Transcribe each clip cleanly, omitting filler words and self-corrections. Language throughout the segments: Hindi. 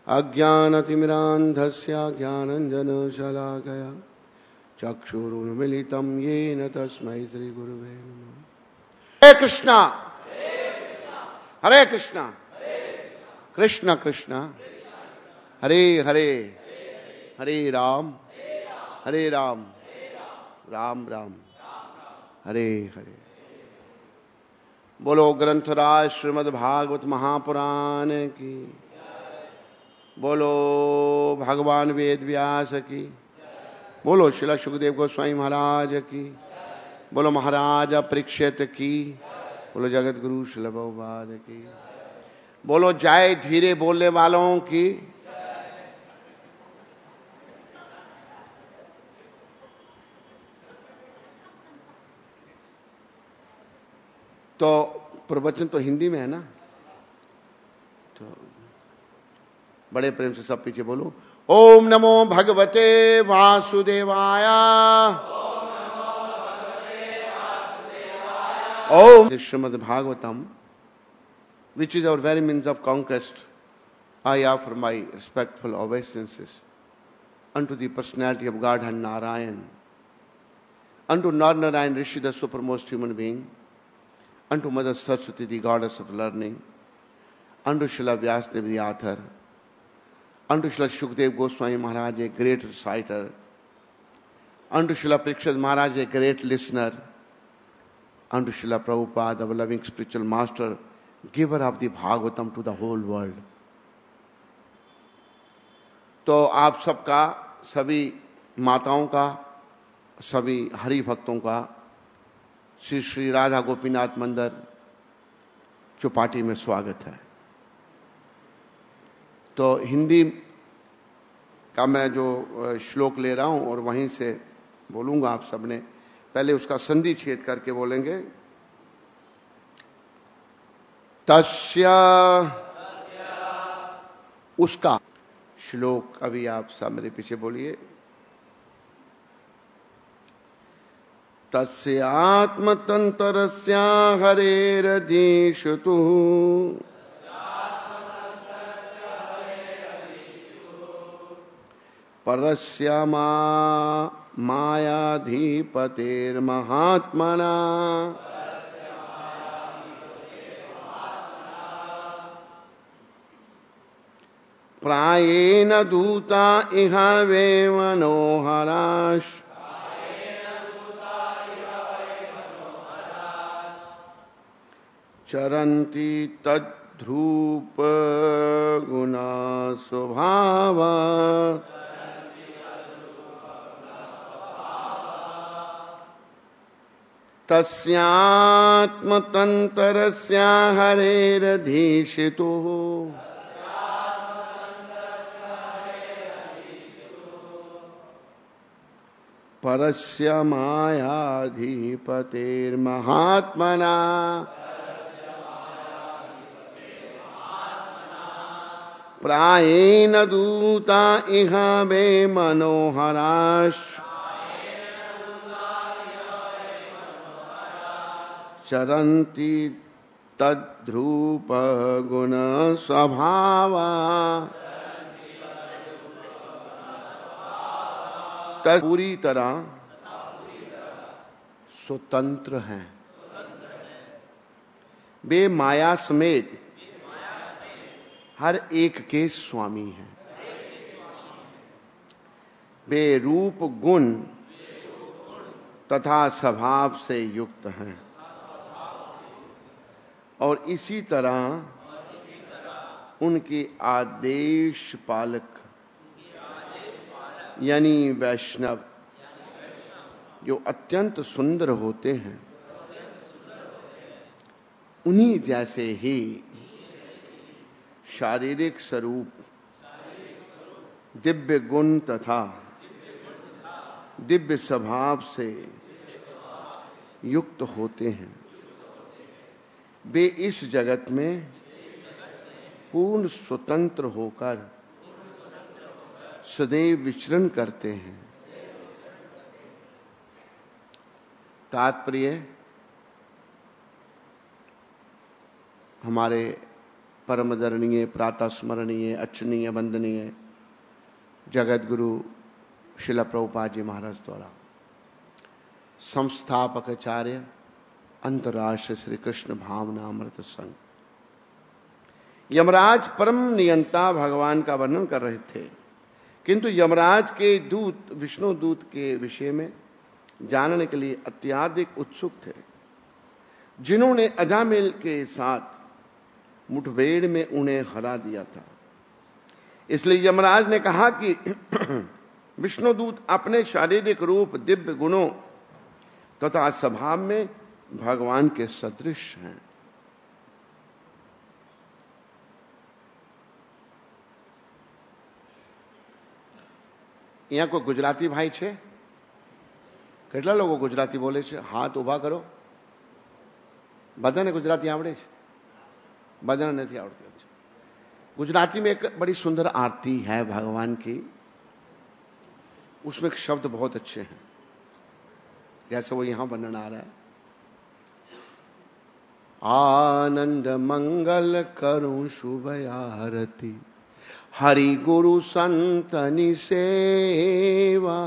अज्ञानतिमिरान्धस्य ज्ञानाञ्जनशलाकया चक्षुरुन्मीलितं येन तस्मै श्रीगुरुवे नमः। हरे कृष्णा कृष्ण कृष्ण हरे हरे हरे राम राम राम हरे हरे। बोलो ग्रंथराज श्रीमद् भागवत महापुराण की, बोलो भगवान वेद व्यास की, बोलो श्रील सुखदेव गोस्वामी महाराज की, बोलो महाराज परीक्षित की, बोलो जगत गुरु श्रील प्रभुपाद की, बोलो जय धीरे बोलने वालों की। तो प्रवचन तो हिंदी में है ना, तो बड़े प्रेम से सब पीछे बोलो। ओम नमो भगवते वासुदेवाय। ओम Shrimad Bhagavatam, which is our very means of conquest, I offer my respectful obeisances unto the personality of Godhead Narayan, unto Narayan Rishi, the supermost human being, unto Mother Saraswati, the goddess of learning, unto Srila Vyasadeva, the author, unto Srila Shukdev Goswami Maharaj, a great reciter, unto Srila Parikshit Maharaj, a great listener, unto Srila Prabhupada, our loving spiritual master, giver of the Bhagavatam to the whole world. तो आप सबका, सभी माताओं का, सभी हरि भक्तों का श्री श्री राधा गोपीनाथ मंदिर चौपाटी में स्वागत है। तो हिंदी का मैं जो श्लोक ले रहा हूं और वहीं से बोलूंगा, आप सबने पहले उसका संधि छेद करके बोलेंगे। तस्य, उसका श्लोक अभी आप सब मेरे पीछे बोलिए। तस्य आत्मतंत्रस्य हरेरधीशतुः परस्य मायाधिपतेर्महात्मना प्रायेण दूता इह वे मनोहराश चरन्ति तद्रूप गुणा स्वभावा तस्यात्मतंत्रस्य हरेरधीशितुः परस्य मायाधिपतेर्महात्मना प्रायेण दूता इह वे मनोहराश चरन्ति तद्रूप गुण स्वभावा। पूरी तरह स्वतंत्र हैं, वे माया समेत हर एक के स्वामी हैं। वे रूप गुण तथा स्वभाव से युक्त हैं और इसी तरह उनके आदेश पालक यानी वैष्णव जो अत्यंत सुंदर होते हैं, उन्हीं जैसे ही शारीरिक स्वरूप, दिव्य गुण तथा दिव्य स्वभाव से युक्त होते हैं। वे इस जगत में पूर्ण स्वतंत्र होकर सदैव विचरण करते हैं। तात्पर्य, हमारे परमदरणीय प्रातः स्मरणीय अच्छनीय वंदनीय जगत गुरु शिला प्रभुपाद जी महाराज द्वारा संस्थापक आचार्य अंतर्राष्ट्रीय श्री कृष्ण भावना अमृत संघ यमराज परम नियंता भगवान का वर्णन कर रहे थे, किंतु यमराज के दूत विष्णु दूत के विषय में जानने के लिए अत्याधिक उत्सुक थे, जिन्होंने अजामिल के साथ मुठभेड़ में उन्हें हरा दिया था। इसलिए यमराज ने कहा कि विष्णुदूत अपने शारीरिक रूप, दिव्य गुणों तथा स्वभाव में भगवान के सदृश हैं। यहाँ कोई गुजराती भाई छे? કેટલા લોકો ગુજરાતી બોલે છે? હાથ ઉભા કરો. બધાને ગુજરાતી આવડે છે? બધાને નથી આવડતી. गुजराती में एक बड़ी सुंदर आरती है भगवान की, उसमें शब्द बहुत अच्छे हैं, जैसे वो यहां वर्णन आ रहा है। आनंद मंगल करूं शुभ आरती, हरि गुरु संतनि सेवा।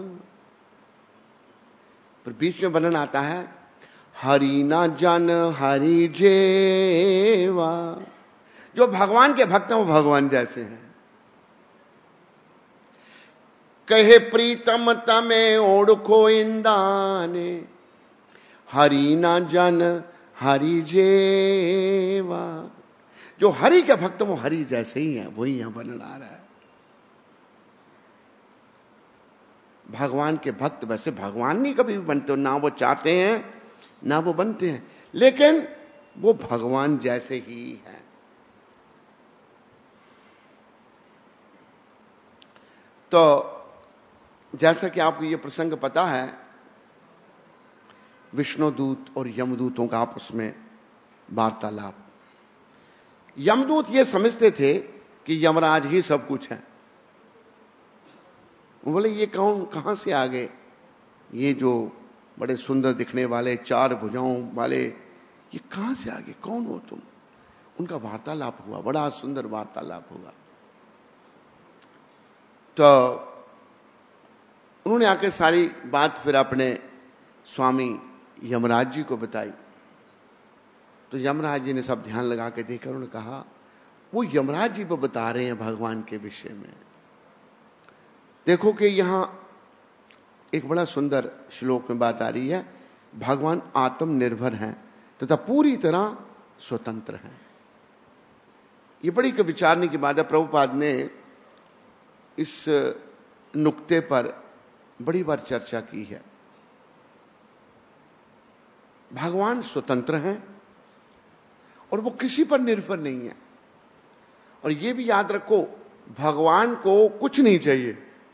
पर बीच में वर्णन आता है हरि न जन हरि जेवा। जो भगवान के भक्त हैं वो भगवान जैसे हैं। कहे प्रीतम तमे ओढ़को इंदाने, हरि न जन हरि जेवा। जो हरि के भक्त वो हरि जैसे ही हैं, वही यहां वर्णन आ रहा है। भगवान के भक्त वैसे भगवान नहीं कभी भी बनते, ना वो चाहते हैं ना वो बनते हैं, लेकिन वो भगवान जैसे ही हैं। तो जैसा कि आपको ये प्रसंग पता है, विष्णुदूत और यमदूतों का आपस में वार्तालाप। यमदूत ये समझते थे कि यमराज ही सब कुछ है। वो बोले ये कौन, कहां से आ गए ये जो बड़े सुंदर दिखने वाले चार भुजाओं वाले, ये कहां से आ गए, कौन हो तुम? उनका वार्तालाप हुआ, बड़ा सुंदर वार्तालाप हुआ। तो उन्होंने आकर सारी बात फिर अपने स्वामी यमराज जी को बताई। तो यमराज जी ने सब ध्यान लगा के देखा, उन्होंने कहा वो यमराज जी को बता रहे हैं भगवान के विषय में। देखो कि यहां एक बड़ा सुंदर श्लोक में बात आ रही है, भगवान आत्मनिर्भर हैं तथा पूरी तरह स्वतंत्र हैं। ये बड़ी विचारने की बात है। प्रभुपाद ने इस नुक्ते पर बड़ी बार चर्चा की है। भगवान स्वतंत्र हैं और वो किसी पर निर्भर नहीं है। और ये भी याद रखो, भगवान को कुछ नहीं चाहिए,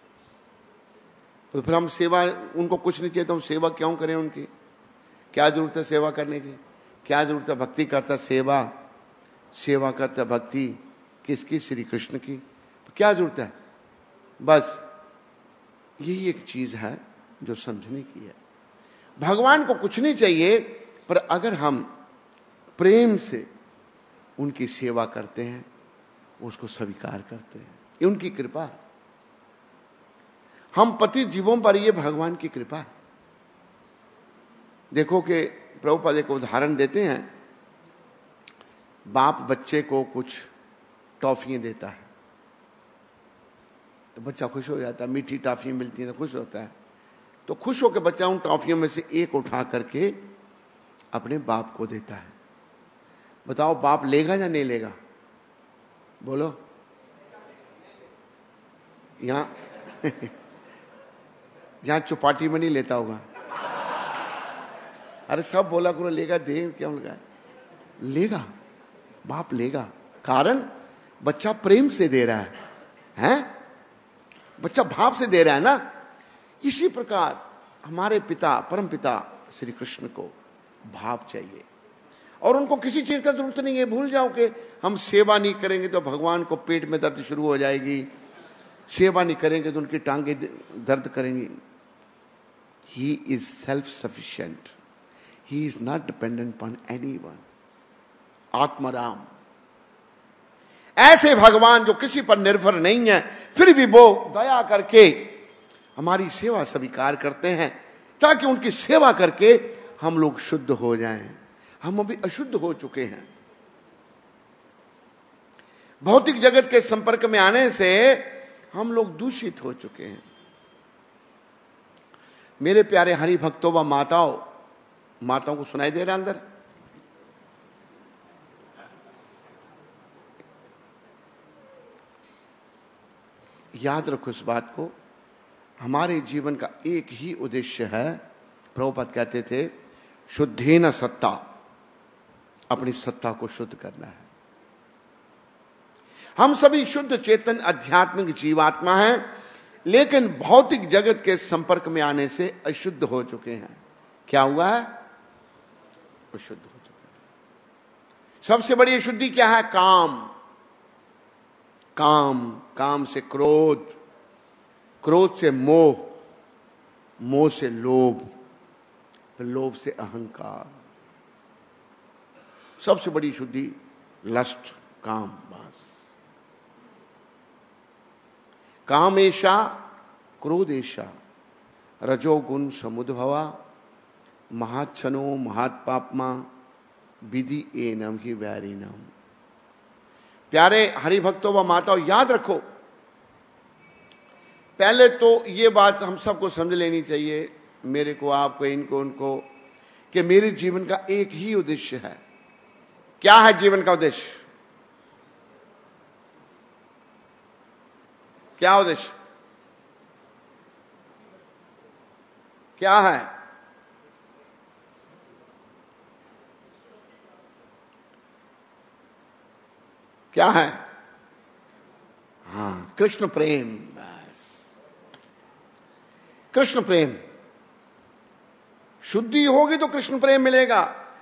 तो फिर हम सेवा, उनको कुछ नहीं चाहिए तो हम सेवा क्यों करें उनकी? क्या जरूरत है सेवा करने की? क्या जरूरत है? भक्ति करता सेवा, सेवा करता भक्ति किसकी? श्री कृष्ण की। तो क्या जरूरत है? बस यही एक चीज है जो समझने की है। भगवान को कुछ नहीं चाहिए, पर अगर हम प्रेम से उनकी सेवा करते हैं, उसको स्वीकार करते हैं, ये उनकी कृपा है। हम पतित जीवों पर ये भगवान की कृपा है। देखो कि प्रभुपाद एक उदाहरण देते हैं। बाप बच्चे को कुछ टॉफियां देता है तो बच्चा खुश हो जाता है, मीठी टॉफियां मिलती हैं तो खुश होता है। तो खुश होकर बच्चा उन टॉफियों में से एक उठा करके अपने बाप को देता है। बताओ बाप लेगा या नहीं लेगा? बोलो। यहां चौपाटी में नहीं लेता होगा। अरे सब बोला करो लेगा, दे क्यों लगा? लेगा, बाप लेगा। कारण बच्चा प्रेम से दे रहा है, हैं? बच्चा भाव से दे रहा है ना। इसी प्रकार हमारे पिता, परम पिता श्री कृष्ण को भाव चाहिए और उनको किसी चीज का जरूरत नहीं है। भूल जाओ कि हम सेवा नहीं करेंगे तो भगवान को पेट में दर्द शुरू हो जाएगी, सेवा नहीं करेंगे तो उनकी टांगे दर्द करेंगी। He is self-sufficient. He is not dependent upon anyone. Atmaram, ऐसे भगवान जो किसी पर निर्भर नहीं है, फिर भी वो दया करके हमारी सेवा स्वीकार करते हैं, ताकि उनकी सेवा करके हम लोग शुद्ध हो जाएं। हम अभी अशुद्ध हो चुके हैं। भौतिक जगत के संपर्क में आने से हम लोग दूषित हो चुके हैं। मेरे प्यारे हरि भक्तों व माताओं को सुनाई दे रहा अंदर? याद रखो इस बात को, हमारे जीवन का एक ही उद्देश्य है। प्रभुपाद कहते थे, शुद्धेन सत्ता, अपनी सत्ता को शुद्ध करना है। हम सभी शुद्ध चेतन आध्यात्मिक जीवात्मा हैं, लेकिन भौतिक जगत के संपर्क में आने से अशुद्ध हो चुके हैं। क्या हुआ है? अशुद्ध हो चुके हैं। सबसे बड़ी अशुद्धि क्या है? काम से क्रोध, क्रोध से मोह, मोह से लोभ, फिर लोभ से अहंकार। सबसे बड़ी शुद्धि लस्ट, काम। बस कामेशा क्रोधेशा रजोगुण समुद्भवा महाच्छनो महात्पापमा विधि एनम ही वैरिणम। प्यारे हरिभक्तों व माताओं, याद रखो, पहले तो ये बात हम सबको समझ लेनी चाहिए, मेरे को, आपको, इनको, उनको, कि मेरे जीवन का एक ही उद्देश्य है। क्या है जीवन का उद्देश्य? क्या उद्देश्य? क्या है? क्या है? हाँ, कृष्ण प्रेम। बस कृष्ण प्रेम। शुद्धि होगी तो कृष्ण प्रेम मिलेगा।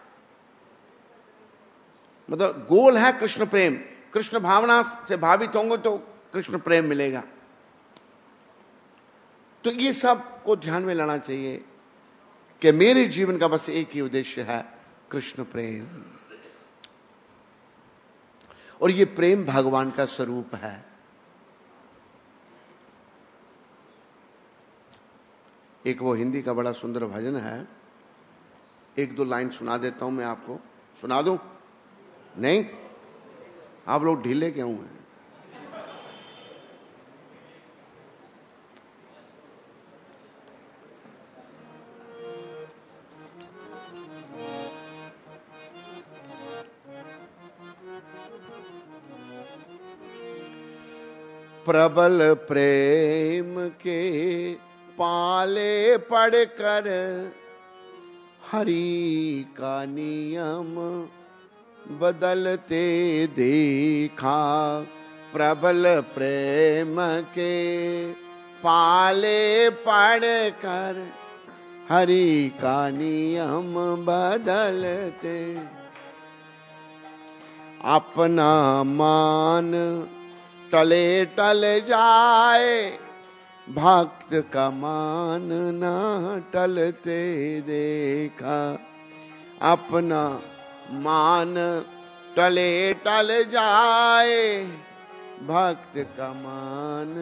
मतलब गोल है कृष्ण प्रेम। कृष्ण भावना से भावित होंगे तो कृष्ण प्रेम मिलेगा। तो ये सब को ध्यान में लाना चाहिए कि मेरे जीवन का बस एक ही उद्देश्य है, कृष्ण प्रेम। और ये प्रेम भगवान का स्वरूप है। एक वो हिंदी का बड़ा सुंदर भजन है, एक दो लाइन सुना देता हूं मैं आपको। सुना दूं? नहीं? आप लोग ढीले क्यों हैं? प्रबल प्रेम के पाले पड़कर हरि का नियम बदलते देखा। प्रबल प्रेम के पाले पड़कर हरि का नियम बदलते, अपना मान टले टल जाए भक्त का मान ना टलते देखा। अपना मान टले टल जाए भक्त का मान।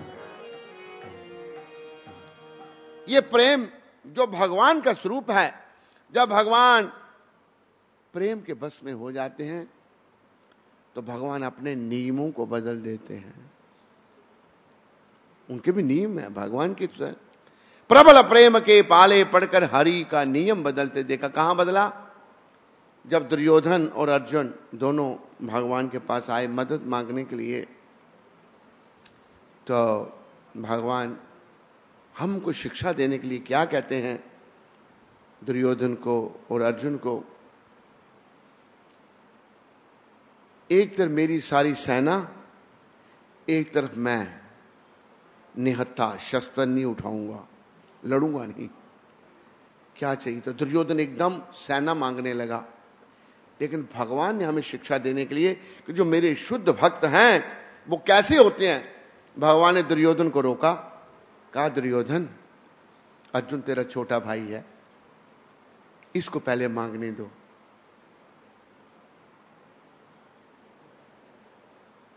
ये प्रेम जो भगवान का स्वरूप है, जब भगवान प्रेम के बस में हो जाते हैं तो भगवान अपने नियमों को बदल देते हैं। उनके भी नियम है भगवान की। प्रबल प्रेम के पाले पड़कर हरि का नियम बदलते देखा। कहां बदला? जब दुर्योधन और अर्जुन दोनों भगवान के पास आए मदद मांगने के लिए, तो भगवान हमको शिक्षा देने के लिए क्या कहते हैं दुर्योधन को और अर्जुन को? एक तरफ मेरी सारी सेना, एक तरफ मैं निहत्था, शस्त्र नहीं उठाऊंगा, लड़ूंगा नहीं। क्या चाहिए? तो दुर्योधन एकदम सेना मांगने लगा। लेकिन भगवान ने हमें शिक्षा देने के लिए कि जो मेरे शुद्ध भक्त हैं वो कैसे होते हैं, भगवान ने दुर्योधन को रोका। कहा, दुर्योधन, अर्जुन तेरा छोटा भाई है, इसको पहले मांगने दो।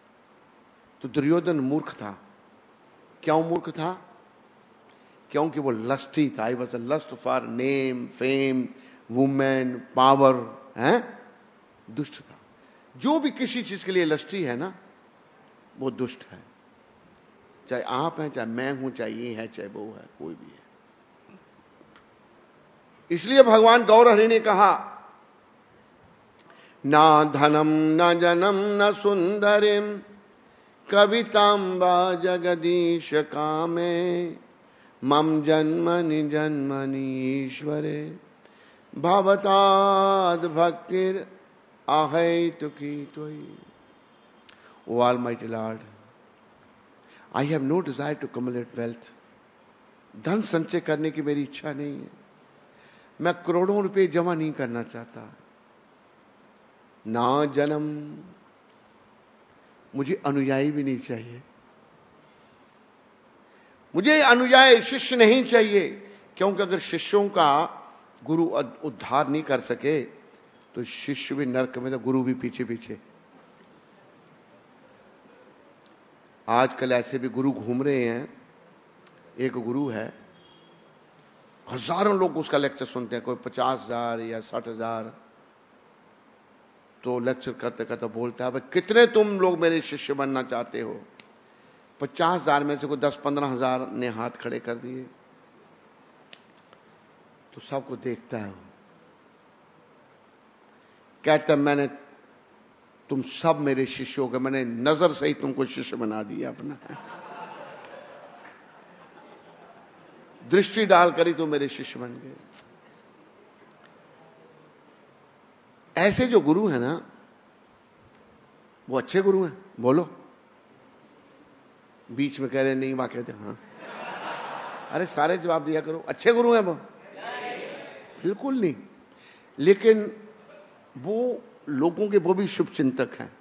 तो दुर्योधन मूर्ख था। क्यों मूर्ख था? क्योंकि वो लस्टी था। I was a lust for name, fame, women, power, है, दुष्ट था। जो भी किसी चीज के लिए लस्टी है ना, वो दुष्ट है। चाहे आप हैं, चाहे मैं हूं, चाहे ये है, चाहे वो है, कोई भी है। इसलिए भगवान गौरहरि ने कहा, ना धनम न जनम न सुंदरिम कवितांबा जगदीश कामे मम जन्मनि जन्मनि ईश्वरे भवताद भक्तिर अहैतुकी त्वयि। O Almighty Lord, I have no desire to accumulate wealth. धन संचय करने की मेरी इच्छा नहीं है। मैं करोड़ों रुपए जमा नहीं करना चाहता। ना जन्म, मुझे अनुयायी भी नहीं चाहिए। मुझे अनुयायी शिष्य नहीं चाहिए, क्योंकि अगर शिष्यों का गुरु उद्धार नहीं कर सके तो शिष्य भी नरक में, तो गुरु भी पीछे पीछे। आजकल ऐसे भी गुरु घूम रहे हैं। एक गुरु है, हजारों लोग उसका लेक्चर सुनते हैं, कोई 50,000 या 60,000। तो लेक्चर करते करते बोलता है, भाई कितने तुम लोग मेरे शिष्य बनना चाहते हो? 50,000 में से कोई 10-15,000 ने हाथ खड़े कर दिए। तो सबको देखता है, वो कहता है, मैंने तुम सब मेरे शिष्य हो गए, मैंने नजर से ही तुमको शिष्य बना दिया अपना। दृष्टि डाल कर ही तुम मेरे शिष्य बन गए। ऐसे जो गुरु है ना, वो अच्छे गुरु हैं? बोलो। बीच में कह रहे नहीं, वाकई कहते हाँ। अरे सारे जवाब दिया करो। अच्छे गुरु हैं वो? बिल्कुल नहीं। लेकिन वो लोगों के, वो भी शुभ चिंतक हैं।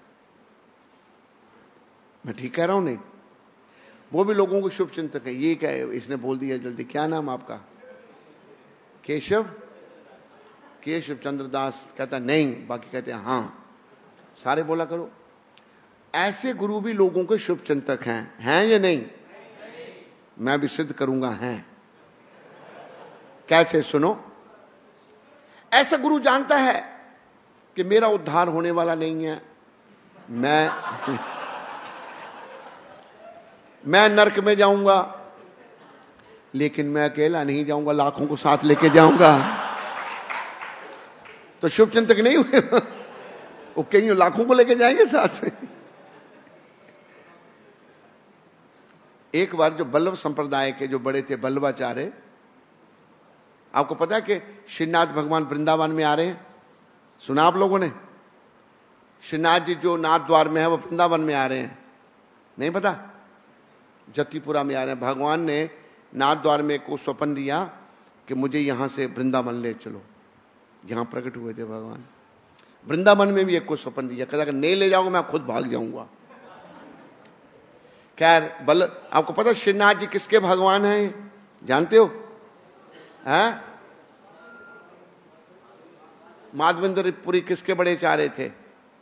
मैं ठीक कह रहा हूं? नहीं, वो भी लोगों के शुभ चिंतक है। ये क्या है, इसने बोल दिया जल्दी, क्या नाम आपका? केशव, केशव चंद्र दास। कहता नहीं, बाकी कहते हैं हाँ। सारे बोला करो। ऐसे गुरु भी लोगों के शुभ चिंतक हैं या नहीं? मैं भी सिद्ध करूंगा हैं। कैसे? सुनो। ऐसा गुरु जानता है कि मेरा उद्धार होने वाला नहीं है, मैं नरक में जाऊंगा, लेकिन मैं अकेला नहीं जाऊंगा, लाखों को साथ लेके जाऊंगा। तो शुभ चिंतक नहीं हुए वो? कहीं लाखों को लेके जाएंगे साथ में। एक बार जो बल्लभ संप्रदाय के जो बड़े थे, बल्लभाचार्य, आपको पता है कि श्रीनाथ भगवान वृंदावन में आ रहे हैं? सुना आप लोगों ने? श्रीनाथ जी जो नाथ द्वार में है, वो वृंदावन में आ रहे हैं। नहीं पता? जतिपुरा में आ रहे हैं। भगवान ने नाथ द्वार में को स्वप्न दिया कि मुझे यहां से वृंदावन ले चलो। जहां प्रकट हुए थे भगवान, वृंदावन में भी एक को स्वप्न दिया, कहता नहीं ले जाओगे मैं खुद भाग जाऊंगा। खैर, आपको पता श्रीनाथ जी किसके भगवान हैं? जानते हो? हैं? माधवेंद्रपुरी किसके बड़े चारे थे?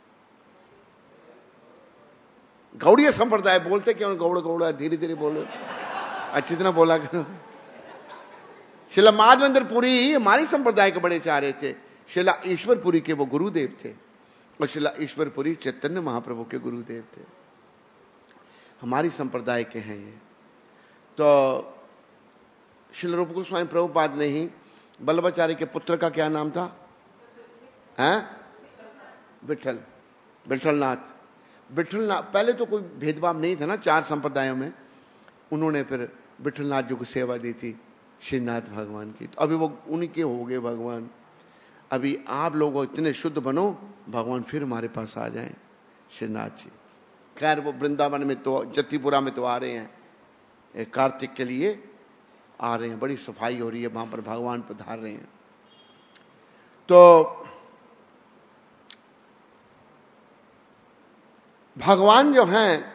गौड़ीय संप्रदाय। बोलते क्यों गौड़ गौड़ा? धीरे धीरे बोलो, अच्छी तरह बोला करो। शिला माधवेंद्रपुरी हमारी संप्रदाय के बड़े चारे थे। शिला ईश्वरपुरी के वो गुरुदेव थे, और शिला ईश्वरपुरी चैतन्य महाप्रभु के गुरुदेव थे। हमारी संप्रदाय के हैं ये। तो श्रील रूप गोस्वामी प्रभुपाद ने ही बल्लभाचार्य के पुत्र का क्या नाम था? हैं? विठल, विठलनाथ। विठलनाथ, पहले तो कोई भेदभाव नहीं था ना चार संप्रदायों में। उन्होंने फिर विठलनाथ जी को सेवा दी थी श्रीनाथ भगवान की। तो अभी वो उन्हीं के हो गए भगवान। अभी आप लोग इतने शुद्ध बनो, भगवान फिर हमारे पास आ जाएं, श्रीनाथ जी। खैर, वो वृंदावन में तो, जतिपुरा में तो आ रहे हैं, कार्तिक के लिए आ रहे हैं। बड़ी सफाई हो रही है वहां पर, भगवान पधार रहे हैं। तो भगवान जो हैं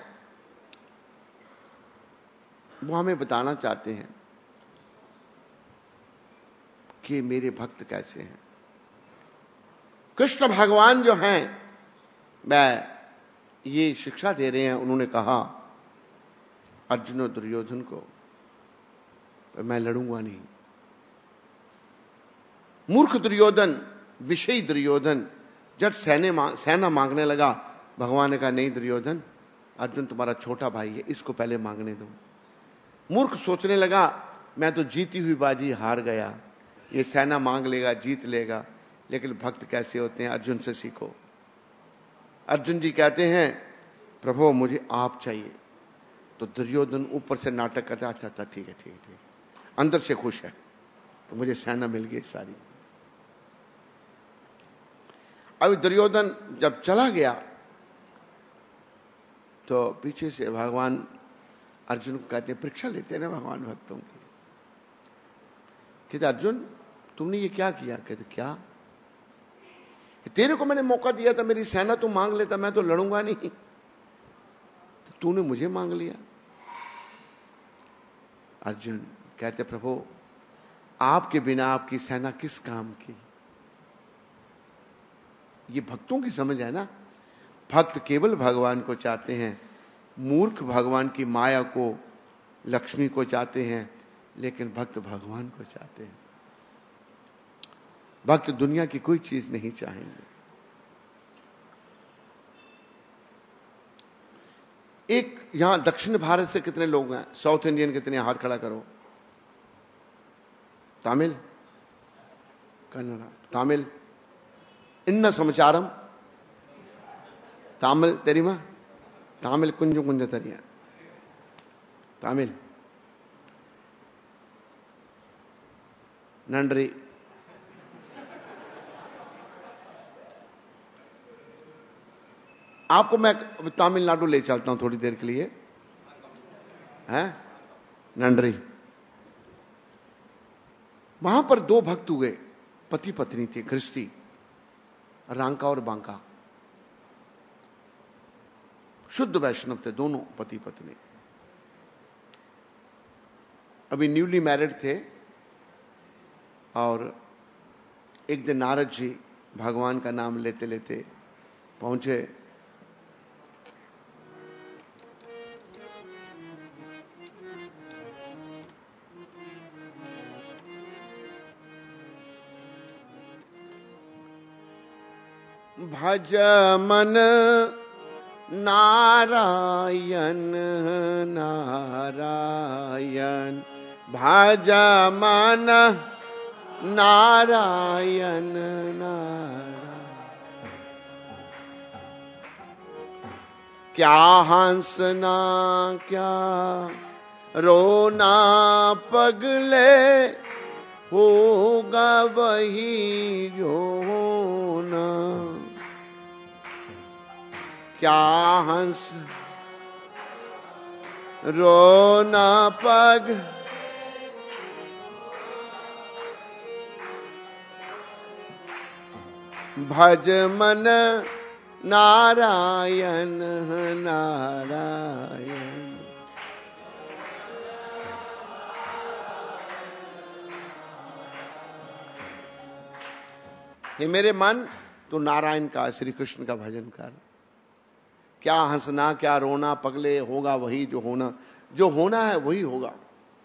वो हमें बताना चाहते हैं कि मेरे भक्त कैसे हैं। कृष्ण भगवान जो हैं, वह ये शिक्षा दे रहे हैं। उन्होंने कहा अर्जुन और दुर्योधन को, मैं लड़ूंगा नहीं। मूर्ख दुर्योधन, विषयी दुर्योधन जब सेना मांगने लगा, भगवान ने कहा नहीं दुर्योधन, अर्जुन तुम्हारा छोटा भाई है, इसको पहले मांगने दो। मूर्ख सोचने लगा मैं तो जीती हुई बाजी हार गया, ये सेना मांग लेगा, जीत लेगा। लेकिन भक्त कैसे होते हैं, अर्जुन से सीखो। अर्जुन जी कहते हैं प्रभु मुझे आप चाहिए। तो दुर्योधन ऊपर से नाटक करता, अच्छा अच्छा ठीक है ठीक है ठीक है, अंदर से खुश है तो मुझे सेना मिल गई सारी। अभी दुर्योधन जब चला गया तो पीछे से भगवान अर्जुन को कहते हैं, परीक्षा लेते हैं ना भगवान भक्तों की। कहते अर्जुन तुमने ये क्या किया? कहते क्या? तेरे को मैंने मौका दिया था, मेरी सेना तू मांग लेता, मैं तो लड़ूंगा नहीं, तो तूने मुझे मांग लिया। अर्जुन कहते प्रभु आपके बिना आपकी सेना किस काम की? ये भक्तों की समझ है ना। भक्त केवल भगवान को चाहते हैं, मूर्ख भगवान की माया को, लक्ष्मी को चाहते हैं, लेकिन भक्त भगवान को चाहते हैं। भक्त दुनिया की कोई चीज नहीं चाहेंगे। एक यहां दक्षिण भारत से कितने लोग हैं? साउथ इंडियन कितने? हाथ खड़ा करो। तमिल, कन्नड़ा, तमिल, इन्न समाचारम, तमिल तेरिमा, तमिल कुंज कुंज तरिया, तमिल नंड्री। आपको मैं तमिलनाडु ले चलता हूं थोड़ी देर के लिए, हैं? नंड्री। वहां पर दो भक्त हुए, पति पत्नी थे, गृहस्थी, रांका और बांका, शुद्ध वैष्णव थे दोनों पति पत्नी। अभी न्यूली मैरिड थे और एक दिन नारद जी भगवान का नाम लेते लेते पहुंचे। भज मन नारायण नारायण, भज मन नारायण नारायण। क्या हंसना क्या रोना पगले, होगा वही जो होना। क्या हंस रोना पग, भज मन नारायण नारायण। हे मेरे मन, तू नारायण का, श्री कृष्ण का भजन कर। क्या हंसना क्या रोना पगले, होगा वही जो होना। जो होना है वही होगा,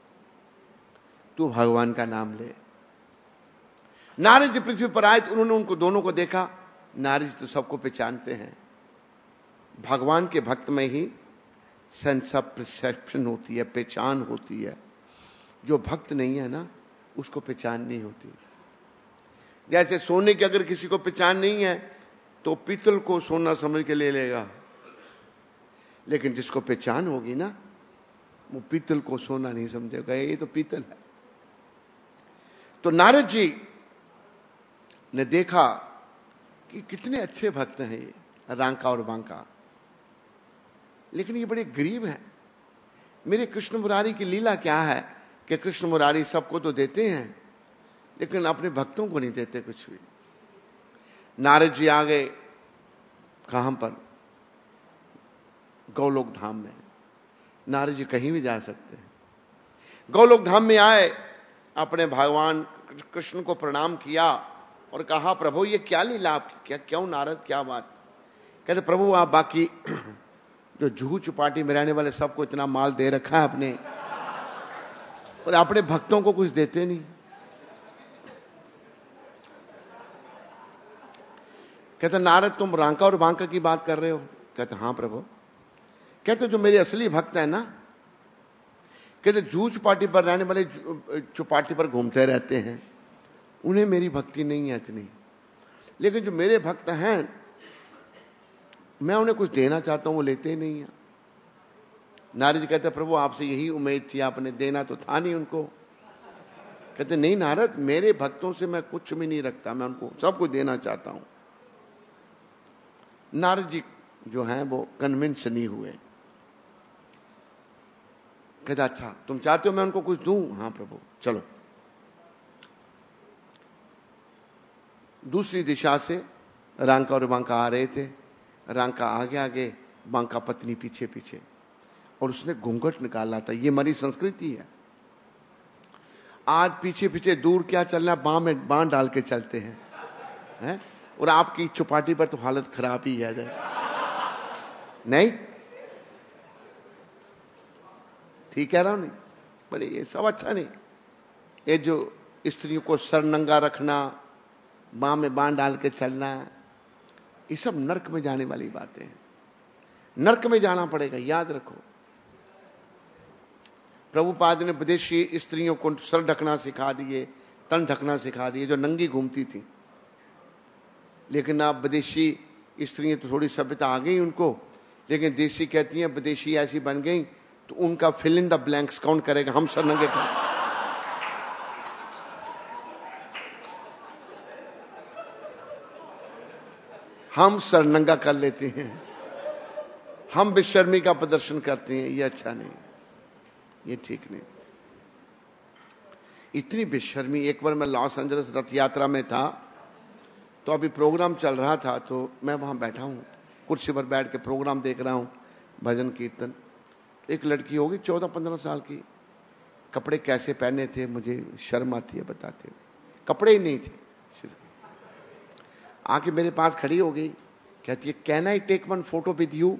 तू भगवान का नाम ले। नारद जी पृथ्वी पर आए तो उन्होंने उनको दोनों को देखा। नारद जी तो सबको पहचानते हैं। भगवान के भक्त में ही सेंस ऑफ परसेप्शन होती है, पहचान होती है। जो भक्त नहीं है ना, उसको पहचान नहीं होती। जैसे सोने की अगर किसी को पहचान नहीं है तो पीतल को सोना समझ के ले लेगा, लेकिन जिसको पहचान होगी ना, वो पीतल को सोना नहीं समझेगा, ये तो पीतल है। तो नारद जी ने देखा कि कितने अच्छे भक्त हैं ये, रांका और बांका, लेकिन ये बड़े गरीब हैं। मेरे कृष्ण मुरारी की लीला क्या है कि कृष्ण मुरारी सबको तो देते हैं, लेकिन अपने भक्तों को नहीं देते कुछ भी। नारद जी आ गए कहां पर? गौलोक धाम में। नारद जी कहीं भी जा सकते हैं। गौलोक धाम में आए, अपने भगवान कृष्ण को प्रणाम किया और कहा प्रभु ये क्या लीला आपकी, क्या क्यों नारद क्या बात? कहते प्रभु आप बाकी जो जूहू चौपाटी में रहने वाले सबको इतना माल दे रखा है आपने, और अपने भक्तों को कुछ देते नहीं। कहते नारद तुम रांका और बांका की बात कर रहे हो? कहते हाँ प्रभु। कहते जो मेरे असली भक्त है ना, कहते जूहू चौपाटी पर रहने वाले चौपाटी पर घूमते रहते हैं, उन्हें मेरी भक्ति नहीं है इतनी, लेकिन जो मेरे भक्त हैं मैं उन्हें कुछ देना चाहता हूं, वो लेते ही नहीं है। नारद जी कहते प्रभु आपसे यही उम्मीद थी, आपने देना तो था नहीं उनको। कहते नहीं नारद, मेरे भक्तों से मैं कुछ भी नहीं रखता, मैं उनको सब कुछ देना चाहता हूं। नारद जी जो हैं वो कन्विंस नहीं हुए। कहते अच्छा तुम चाहते हो मैं उनको कुछ दूं? हाँ प्रभु चलो। दूसरी दिशा से रांका और बांका आ रहे थे। रांका आगे आगे, बांका पत्नी पीछे पीछे, और उसने घूंघट निकाला था। ये हमारी संस्कृति है। आज पीछे पीछे दूर क्या चलना, बांह में बांह डाल के चलते हैं, और आपकी चौपाटी पर तो हालत खराब ही है नहीं? ठीक कह रहा हूं नहीं? बड़े ये सब अच्छा नहीं। ये जो स्त्रियों को सर नंगा रखना, बांह में बांह डाल के चलना, ये सब नरक में जाने वाली बातें हैं। नरक में जाना पड़ेगा, याद रखो। प्रभुपाद ने विदेशी स्त्रियों को सर ढकना सिखा दिए, तन ढकना सिखा दिए, जो नंगी घूमती थी। लेकिन अब विदेशी स्त्रियां तो थोड़ी सभ्यता आ गई उनको, लेकिन देशी कहती हैं विदेशी ऐसी बन गई तो उनका फिल इन द ब्लैंक्स कौन करेगा? हम सर नंगे कर, हम सर नंगा कर लेते हैं, हम बेशर्मी का प्रदर्शन करते हैं। ये अच्छा नहीं, ये ठीक नहीं। इतनी बेशर्मी। एक बार मैं लॉस एंजलिस रथ यात्रा में था, तो अभी प्रोग्राम चल रहा था, तो मैं वहां बैठा हूं, कुर्सी पर बैठ के प्रोग्राम देख रहा हूं, भजन कीर्तन। एक लड़की होगी 14-15 साल की, कपड़े कैसे पहने थे मुझे शर्म आती है बताते हुए, कपड़े ही नहीं थे सिर्फ। आके मेरे पास खड़ी हो गई, कहती है can I take one photo with you?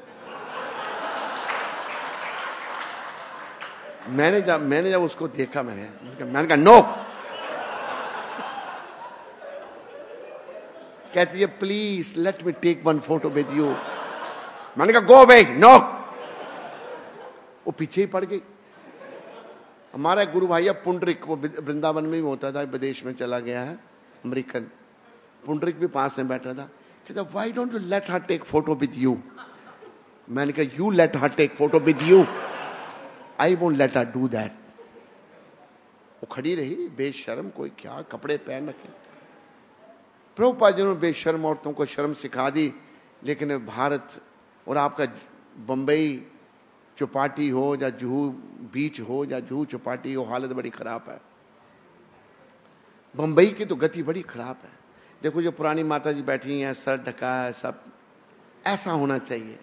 मैंने जब उसको देखा, मैंने कहा नो। कहती है please let me take one photo with you. मैंने कहा गो अवे, नो। वो पीछे ही पड़ गई। हमारा गुरु भाई पुंडरिक, वो वृंदावन में ही होता था, विदेश में चला गया है, अमेरिकन। पुंडरिक भी पास में बैठा था। कहता why don't you let her take photo with you? मैंने कहा you let her take photo with you, I won't let her do that. वो खड़ी रही बेशर्म, कोई क्या कपड़े पहन रखे। प्रभुपाद जी ने बेशर्म औरतों को शर्म सिखा दी। लेकिन भारत और आपका बंबई चौपाटी हो या जुहू बीच हो या जुहू चौपाटी हो, हालत बड़ी खराब है। बंबई की तो गति बड़ी खराब है। देखो जो पुरानी माता जी बैठी हैं, सर ढका है, सब ऐसा होना चाहिए।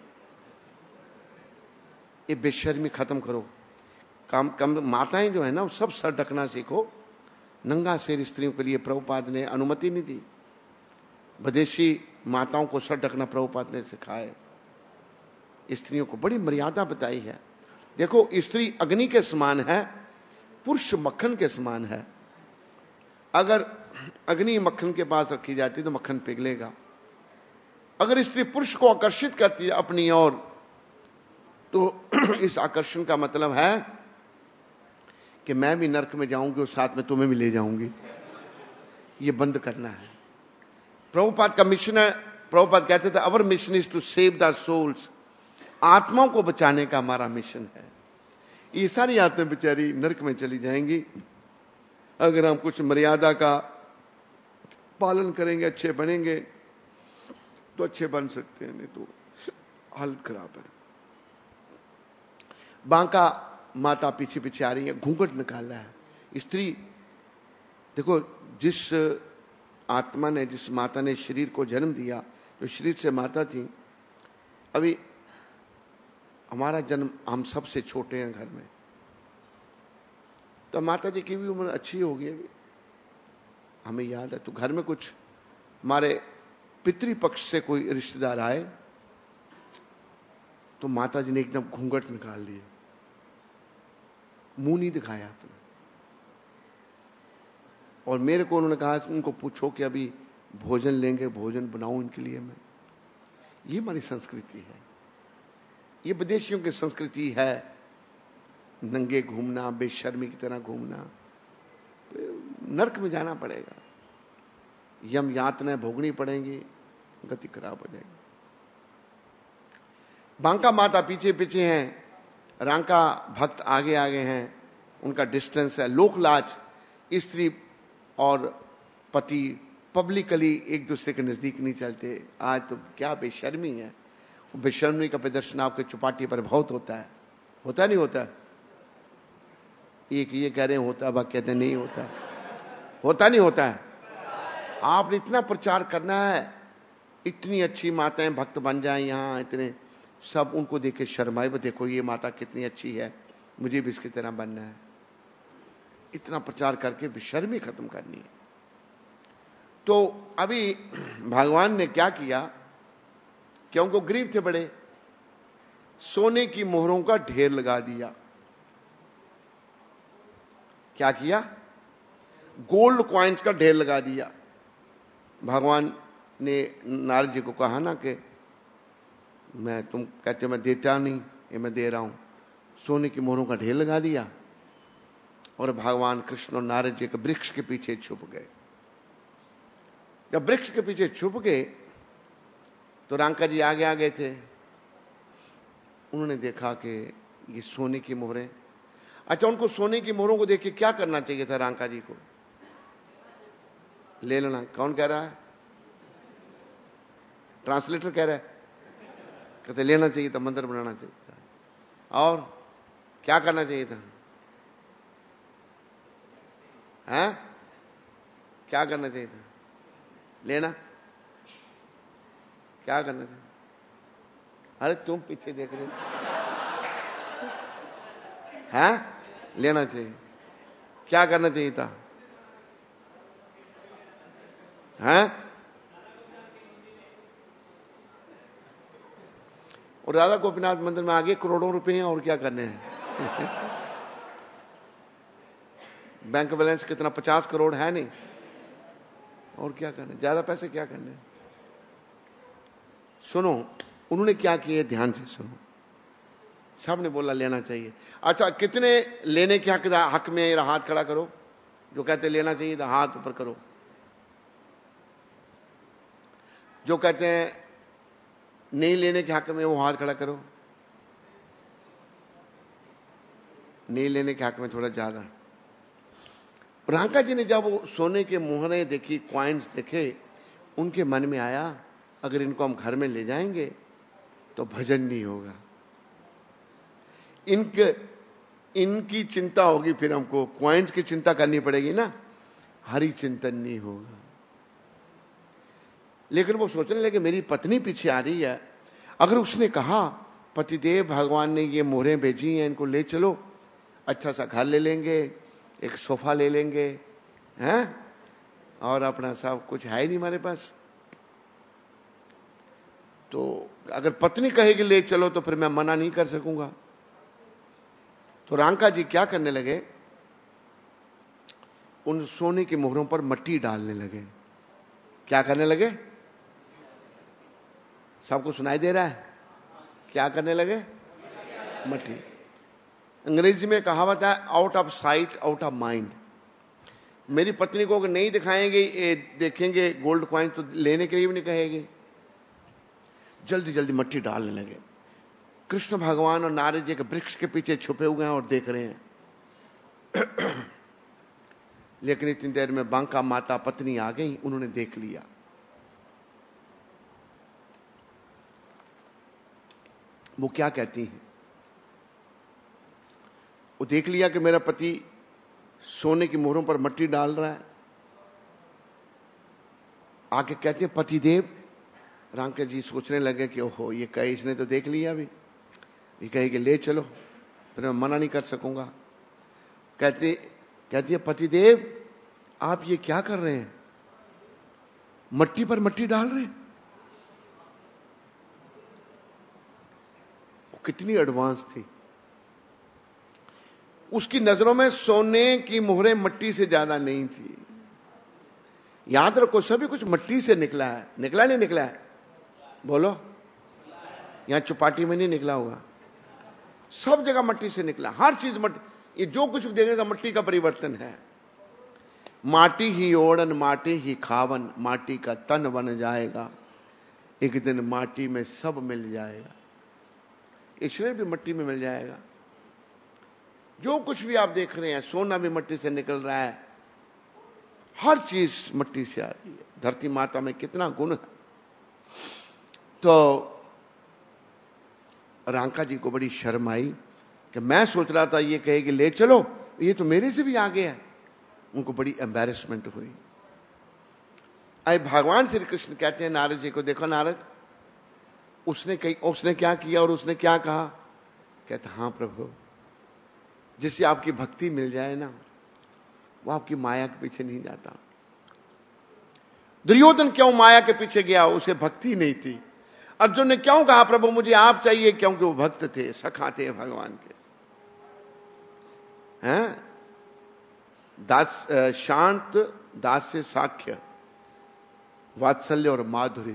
ये बेशर्मी खत्म करो। कम माताएं जो है ना, वो सब सर ढकना सीखो। नंगा सिर स्त्रियों के लिए प्रभुपाद ने अनुमति नहीं दी। विदेशी माताओं को सर ढकना प्रभुपाद ने सिखाए। स्त्रियों को बड़ी मर्यादा बताई है। देखो स्त्री अग्नि के समान है, पुरुष मक्खन के समान है। अगर अग्नि मक्खन के पास रखी जाती तो मक्खन पिघलेगा। अगर स्त्री पुरुष को आकर्षित करती है अपनी ओर, तो इस आकर्षण का मतलब है कि मैं भी नरक में जाऊंगी और साथ में तुम्हें भी ले जाऊंगी। ये बंद करना है। प्रभुपाद का मिशन है। प्रभुपाद कहते थे our mission is to save the souls. आत्माओं को बचाने का हमारा मिशन है। ये सारी आत्माएं बेचारी नरक में चली जाएंगी। अगर हम कुछ मर्यादा का पालन करेंगे, अच्छे बनेंगे तो अच्छे बन सकते हैं, नहीं तो हालत खराब है। बांका माता पीछे पीछे आ रही है, घूंघट निकाला है। स्त्री देखो, जिस आत्मा ने, जिस माता ने शरीर को जन्म दिया, जो शरीर से माता थी, अभी हमारा जन्म, हम सबसे छोटे हैं घर में, तो माता जी की भी उम्र अच्छी होगी अभी, हमें याद है। तो घर में कुछ हमारे पितृपक्ष से कोई रिश्तेदार आए तो माता जी ने एकदम घूंघट निकाल लिए, मुंह नहीं दिखाया आपने। और मेरे को उन्होंने कहा उनको पूछो कि अभी भोजन लेंगे, भोजन बनाऊं इनके लिए मैं। ये हमारी संस्कृति है, ये विदेशियों की संस्कृति है, नंगे घूमना, बेशर्मी की तरह घूमना। नरक में जाना पड़ेगा, यम यातनाएं भोगनी पड़ेंगी, गति खराब हो जाएगी। बांका माता पीछे पीछे हैं, रांका भक्त आगे आगे हैं, उनका डिस्टेंस है। लोकलाज, स्त्री और पति पब्लिकली एक दूसरे के नजदीक नहीं चलते। आज तो क्या बेशर्मी है। बेशर्मी का प्रदर्शन आपके चौपाटी पर बहुत होता है। होता नहीं होता? एक ये कह रहे हैं होता, बाकी कहते नहीं होता। होता नहीं होता है? आपने इतना प्रचार करना है, इतनी अच्छी माताएं भक्त बन जाएं यहाँ, इतने सब उनको देख के शर्माए, वो देखो ये माता कितनी अच्छी है, मुझे भी इसकी तरह बनना है। इतना प्रचार करके बेशर्मी खत्म करनी है। तो अभी भगवान ने क्या किया कि उनको गरीब थे बड़े, सोने की मोहरों का ढेर लगा दिया। क्या किया? गोल्ड कॉइन्स का ढेर लगा दिया। भगवान ने नारद जी को कहा ना कि मैं, तुम कहते हो मैं देता नहीं, ये मैं दे रहा हूं। सोने की मोहरों का ढेर लगा दिया और भगवान कृष्ण और नारद जी के वृक्ष के पीछे छुप गए। जब वृक्ष के पीछे छुप गए तो रांका जी आगे आ गए थे। उन्होंने देखा कि ये सोने की मोहरें। अच्छा, उनको सोने की मोहरों को देख के क्या करना चाहिए था रांका जी को? ले लेना। कौन कह रहा है? ट्रांसलेटर कह रहा है। कहते लेना चाहिए था, मंदिर बनाना चाहिए था। और क्या करना चाहिए था? हैं? क्या करना चाहिए था? लेना। क्या करना चाहिए? अरे तुम पीछे देख रहे हो। हैं? लेना चाहिए। क्या करना चाहिए था? हैं? और राधा गोपीनाथ मंदिर में आगे करोड़ों रुपए हैं, और क्या करने हैं? बैंक बैलेंस कितना? 50 करोड़ है नहीं, और क्या करने? ज्यादा पैसे क्या करने? सुनो, उन्होंने क्या किया, ध्यान से सुनो। सबने बोला लेना चाहिए। अच्छा, कितने लेने के हक में? हाथ खड़ा करो। जो कहते लेना चाहिए तो हाथ ऊपर करो। जो कहते हैं नहीं लेने के हक में, वो हाथ खड़ा करो। नहीं लेने के हक में थोड़ा ज्यादा। रांका जी ने जब वो सोने के मोहरें देखी, कॉइन्स देखे, उनके मन में आया अगर इनको हम घर में ले जाएंगे तो भजन नहीं होगा, इनकी चिंता होगी, फिर हमको कॉइन्स की चिंता करनी पड़ेगी ना, हरि चिंतन नहीं होगा। लेकिन वो सोचने लगे मेरी पत्नी पीछे आ रही है, अगर उसने कहा पतिदेव भगवान ने ये मोहरें भेजी हैं, इनको ले चलो, अच्छा सा घर ले लेंगे, एक सोफा ले लेंगे, हैं, और अपना सब कुछ है ही नहीं हमारे पास। तो अगर पत्नी कहेगी ले चलो तो फिर मैं मना नहीं कर सकूंगा। तो रांका जी क्या करने लगे, उन सोने की मोहरों पर मट्टी डालने लगे। क्या करने लगे? सबको सुनाई दे रहा है? क्या करने लगे? मट्टी। अंग्रेजी में कहावत है out of sight out of mind. मेरी पत्नी को अगर नहीं दिखाएंगे, देखेंगे गोल्ड कॉइन, तो लेने के लिए भी नहीं कहेगी। जल्दी जल्दी मट्टी डालने लगे। कृष्ण भगवान और नारद जी के वृक्ष के पीछे छुपे हुए हैं और देख रहे हैं। लेकिन इतनी देर में बांका माता पत्नी आ गई, उन्होंने देख लिया। वो क्या कहती हैं? वो देख लिया कि मेरा पति सोने की मोहरों पर मट्टी डाल रहा है। आके कहते हैं पतिदेव। रांका जी सोचने लगे कि ओहो, ये कहे, इसने तो देख लिया अभी, ये कहे कि ले चलो, फिर मैं मना नहीं कर सकूंगा। कहती है पतिदेव आप ये क्या कर रहे हैं? मट्टी पर मट्टी डाल रहे हैं। कितनी एडवांस थी। उसकी नजरों में सोने की मोहरें मट्टी से ज्यादा नहीं थी। याद रखो, सभी कुछ मट्टी से निकला है। निकला नहीं निकला है? बोलो। यहां चौपाटी में नहीं निकला होगा, सब जगह मट्टी से निकला। हर चीज मट्टी, ये जो कुछ देखें तो मट्टी का परिवर्तन है। माटी ही ओढ़न माटी ही खावन, माटी का तन बन जाएगा, एक दिन माटी में सब मिल जाएगा। ईश्वर भी मट्टी में मिल जाएगा। जो कुछ भी आप देख रहे हैं, सोना भी मट्टी से निकल रहा है, हर चीज मट्टी से आ रही है। धरती माता में कितना गुण है। तो रांका जी को बड़ी शर्म आई कि मैं सोच रहा था ये कहे कि ले चलो, ये तो मेरे से भी आगे है। उनको बड़ी एम्बैरेसमेंट हुई। अरे भगवान श्री कृष्ण कहते हैं नारद जी को, देखो नारद, उसने क्या किया और उसने क्या कहा। कहते हाँ प्रभु, जिससे आपकी भक्ति मिल जाए ना, वो आपकी माया के पीछे नहीं जाता। दुर्योधन क्यों माया के पीछे गया? उसे भक्ति नहीं थी। अर्जुन ने क्यों कहा प्रभु मुझे आप चाहिए? क्योंकि वो भक्त थे, सखा थे भगवान के। हैं दास, शांत दास्य साख्य, वात्सल्य और माधुर्य,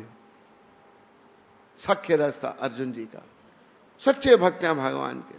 सख्य रस था अर्जुन जी का। सच्चे भक्त हैं भगवान के।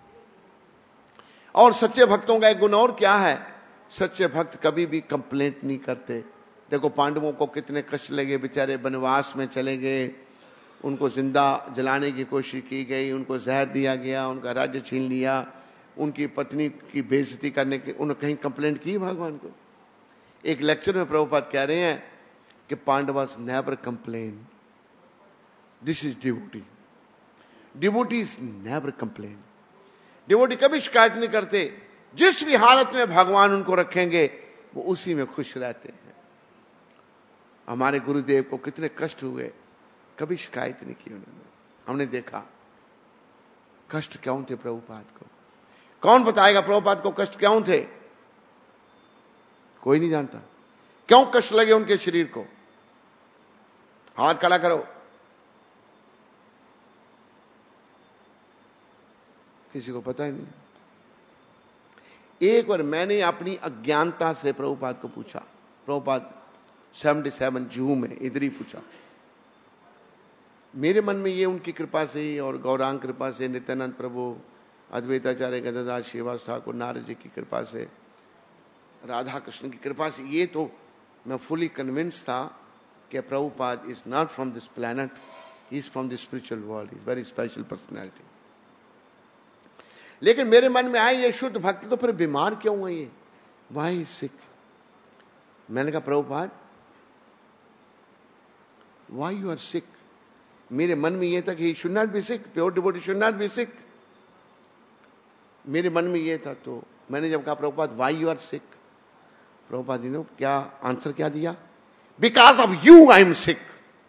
और सच्चे भक्तों का एक गुण और क्या है, सच्चे भक्त कभी भी कंप्लेंट नहीं करते। देखो पांडवों को कितने कष्ट लगे, बेचारे वनवास में चले गए, उनको जिंदा जलाने की कोशिश की गई, उनको जहर दिया गया, उनका राज्य छीन लिया, उनकी पत्नी की बेइज्जती करने की उन्होंने कहीं कंप्लेंट की भगवान को? एक लेक्चर में प्रभुपाद कह रहे हैं कि Pandavas never complain, this is devotee. Devotees never complain. Devotee कभी शिकायत नहीं करते। जिस भी हालत में भगवान उनको रखेंगे वो उसी में खुश रहते हैं। हमारे गुरुदेव को कितने कष्ट हुए, कभी शिकायत नहीं की उन्होंने। हमने देखा कष्ट क्यों थे प्रभुपाद को। कौन बताएगा प्रभुपाद को कष्ट क्यों थे? कोई नहीं जानता। क्यों कष्ट लगे उनके शरीर को? हाथ खड़ा करो। किसी को पता ही नहीं। एक बार मैंने अपनी अज्ञानता से प्रभुपाद को पूछा, प्रभुपाद 77 जूह में इधर ही पूछा। मेरे मन में ये उनकी कृपा से ही और गौरांग कृपा से, नित्यानंद प्रभु, अद्वैताचार्य गदाधर श्रीवास ठाकुर, नारद जी की कृपा से, राधा कृष्ण की कृपा से, ये तो मैं फुली कन्विंस था कि Prabhupada is not from this planet, he is from the spiritual world, is very special personality. लेकिन मेरे मन में आए ये शुद्ध भक्त तो फिर बीमार क्यों है ये? Why sick? मैंने कहा Prabhupada why you are sick? मेरे मन में यह था कि should not be sick, pure devotee should not be sick. मेरे मन में यह था। तो मैंने जब कहा Prabhupada why you are sick, Prabhupada ji ने क्या आंसर क्या दिया? Because of you I am sick.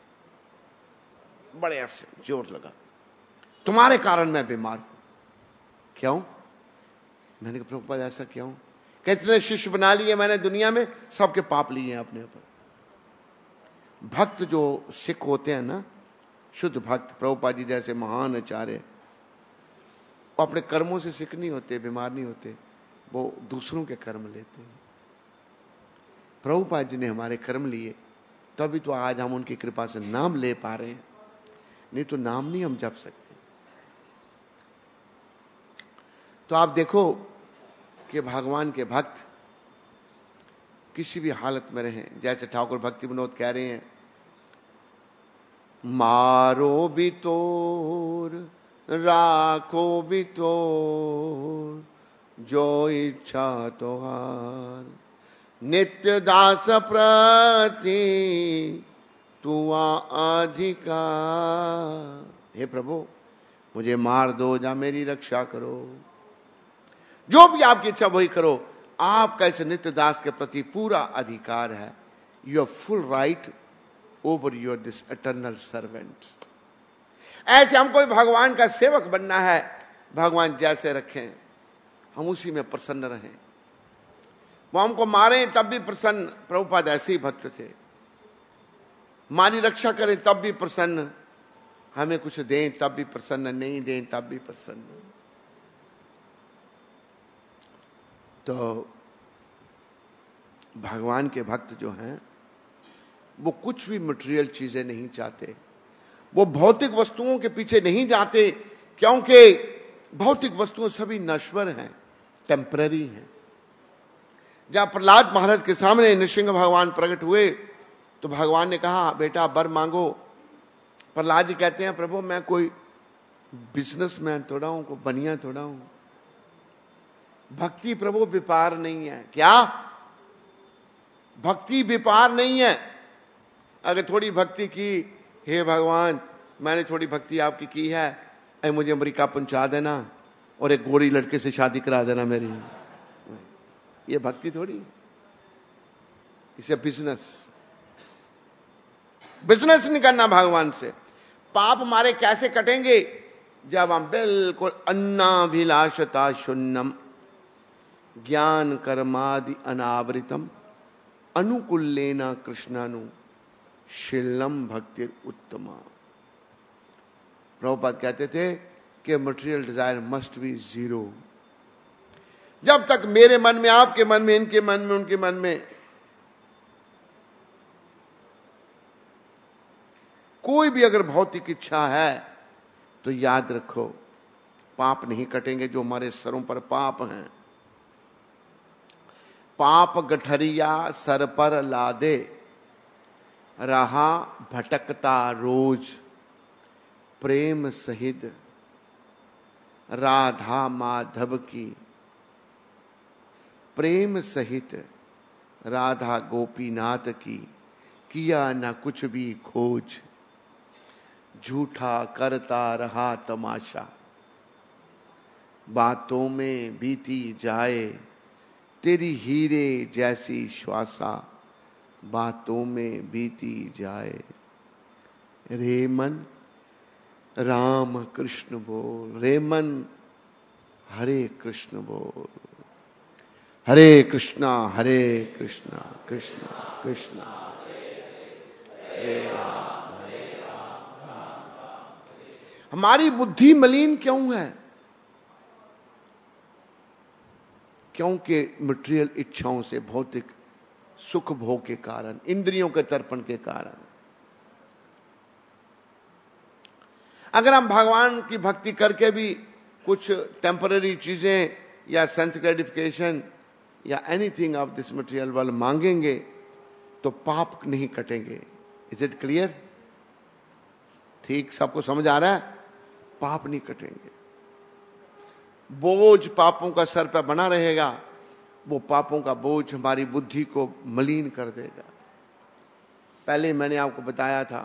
बड़े ऐसे जोर लगा, तुम्हारे कारण मैं बीमार हूं। क्यों? मैंने कहा प्रभुपाद ऐसा क्यों? कितने शिष्य बना लिए मैंने दुनिया में, सबके पाप लिए हैं अपने ऊपर। भक्त जो सिख होते हैं ना, शुद्ध भक्त, प्रभुपाद जी जैसे महान आचार्य, वो अपने कर्मों से सिख नहीं होते, बीमार नहीं होते, वो दूसरों के कर्म लेते हैं। प्रभुपाद जी ने हमारे कर्म लिए, तभी तो आज हम उनकी कृपा से नाम ले पा रहे हैं, नहीं तो नाम नहीं हम जप सकते। तो आप देखो कि भगवान के भक्त किसी भी हालत में रहें, जैसे ठाकुर भक्ति विनोद कह रहे हैं, मारो भी तोर राखो भी तोर, जो इच्छा तोहार, नित्य दास प्रति तुआ अधिकार। हे प्रभु मुझे मार दो या मेरी रक्षा करो, जो भी आपकी इच्छा वही करो। आपका इस नित्य दास के प्रति पूरा अधिकार है। You have full right over your this eternal servant. ऐसे हमको भगवान का सेवक बनना है। भगवान जैसे रखें हम उसी में प्रसन्न रहें। वो हमको मारें तब भी प्रसन्न, प्रभुपाद ऐसे ही भक्त थे। हमारी रक्षा करें तब भी प्रसन्न, हमें कुछ दें तब भी प्रसन्न, नहीं दें तब भी प्रसन्न। तो भगवान के भक्त जो हैं वो कुछ भी मटेरियल चीजें नहीं चाहते, वो भौतिक वस्तुओं के पीछे नहीं जाते, क्योंकि भौतिक वस्तुएं सभी नश्वर हैं, टेम्पररी हैं। जब प्रहलाद महाराज के सामने नृसिंह भगवान प्रकट हुए तो भगवान ने कहा बेटा वर मांगो। प्रहलाद जी कहते हैं प्रभु मैं कोई बिजनेसमैन थोड़ा हूं, कोई बनिया थोड़ा हूं। भक्ति प्रभु व्यापार नहीं है। क्या? भक्ति व्यापार नहीं है। अगर थोड़ी भक्ति की, हे भगवान मैंने थोड़ी भक्ति आपकी की है, अरे मुझे अमेरिका पहुंचा देना और एक गोरी लड़के से शादी करा देना मेरी, ये भक्ति थोड़ी, इसे बिजनेस नहीं करना भगवान से। पाप हमारे कैसे कटेंगे? जब हम बिल्कुल अन्नाभिलाषता शून्यम ज्ञान कर्मादि अनावृतम अनुकूलेना कृष्णानु शीलम भक्ति उत्तमा। प्रभुपाद कहते थे कि material desire must be zero. जब तक मेरे मन में, आपके मन में, इनके मन में, उनके मन में कोई भी अगर भौतिक इच्छा है तो याद रखो पाप नहीं कटेंगे जो हमारे सरों पर पाप हैं। पाप गठरिया सर पर लादे रहा भटकता रोज, प्रेम सहित राधा माधव की, प्रेम सहित राधा गोपीनाथ की, किया न कुछ भी खोज, झूठा करता रहा तमाशा, बातों में बीती जाए तेरी हीरे जैसी श्वासा, बातों में बीती जाए। रे मन राम कृष्ण बोल, रे मन हरे कृष्ण बोल, हरे कृष्णा कृष्णा कृष्णा हरे राम। हमारी बुद्धि मलिन क्यों है? क्योंकि मटेरियल इच्छाओं से, भौतिक सुख भोग के कारण, इंद्रियों के तर्पण के कारण। अगर हम भगवान की भक्ति करके भी कुछ टेम्पररी चीजें या सेंस ग्रेटिफिकेशन या anything of this material world मांगेंगे तो पाप नहीं कटेंगे। Is it clear? ठीक सबको समझ आ रहा है? पाप नहीं कटेंगे, बोझ पापों का सर पर बना रहेगा। वो पापों का बोझ हमारी बुद्धि को मलिन कर देगा। पहले मैंने आपको बताया था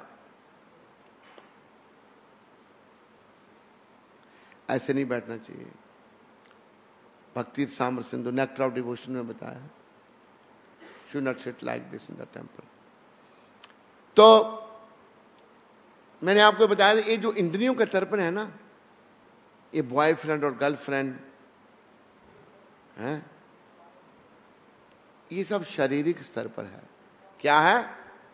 ऐसे नहीं बैठना चाहिए। Bhakti Samra Sindhu nectar of devotion में बताया, should not sit like this in the temple. तो मैंने आपको बताया ये जो इंद्रियों का तर्पण है ना, ये बॉयफ्रेंड और गर्लफ्रेंड है, ये सब शारीरिक स्तर पर है। क्या है?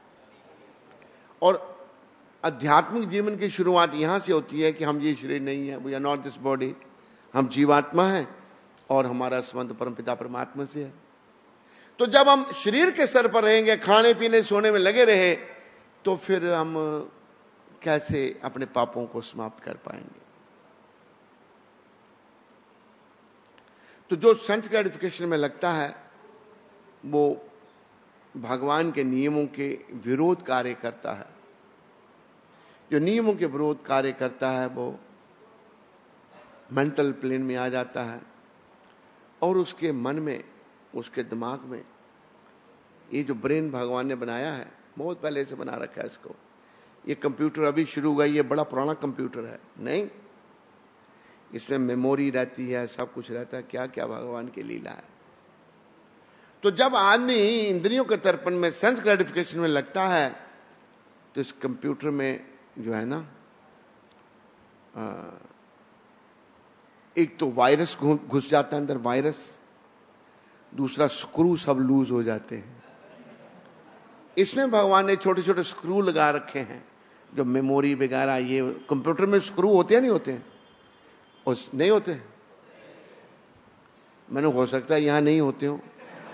और आध्यात्मिक जीवन की शुरुआत यहां से होती है कि हम ये शरीर नहीं है, we are not this body, हम जीवात्मा हैं और हमारा संबंध परमपिता परमात्मा से है। तो जब हम शरीर के स्तर पर रहेंगे, खाने पीने सोने में लगे रहे, तो फिर हम कैसे अपने पापों को समाप्त कर पाएंगे? तो जो सेंस ग्रेटिफिकेशन में लगता है वो भगवान के नियमों के विरोध कार्य करता है। जो नियमों के विरोध कार्य करता है वो मेंटल प्लेन में आ जाता है और उसके मन में, उसके दिमाग में, ये जो ब्रेन भगवान ने बनाया है, बहुत पहले से बना रखा है इसको। ये कंप्यूटर अभी शुरू हुआ, ये बड़ा पुराना कंप्यूटर है नहीं, इसमें मेमोरी रहती है, सब कुछ रहता है। क्या क्या भगवान की लीला है। तो जब आदमी इंद्रियों के तर्पण में, सेंस ग्रेटिफिकेशन में लगता है, तो इस कंप्यूटर में जो है ना, एक तो वायरस घुस जाता है अंदर, वायरस, दूसरा स्क्रू सब लूज हो जाते हैं। इसमें भगवान ने छोटे छोटे स्क्रू लगा रखे हैं जो मेमोरी वगैरह, ये कंप्यूटर में स्क्रू होते हैं नहीं होते हैं? उस नहीं होते? मैंने हो सकता है यहां नहीं होते हो।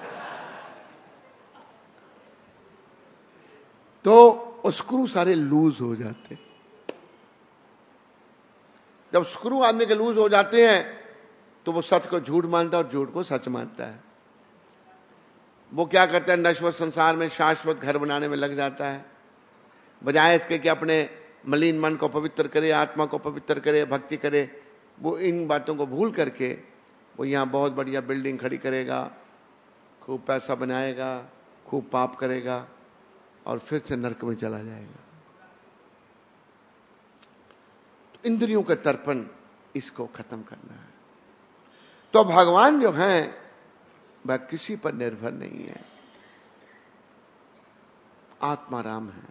तो स्क्रू सारे लूज हो जाते हैं। जब स्क्रू आदमी के लूज हो जाते हैं तो वो सच को झूठ मानता है और झूठ को सच मानता है। वो क्या करता है, नश्वर संसार में शाश्वत घर बनाने में लग जाता है, बजाय इसके कि अपने मलिन मन को पवित्र करे, आत्मा को पवित्र करे, भक्ति करे। वो इन बातों को भूल करके वो यहाँ बहुत बढ़िया बिल्डिंग खड़ी करेगा, खूब पैसा बनाएगा, खूब पाप करेगा और फिर से नरक में चला जाएगा। तो इंद्रियों का तर्पण, इसको खत्म करना है। तो भगवान जो हैं वह किसी पर निर्भर नहीं है, आत्माराम है।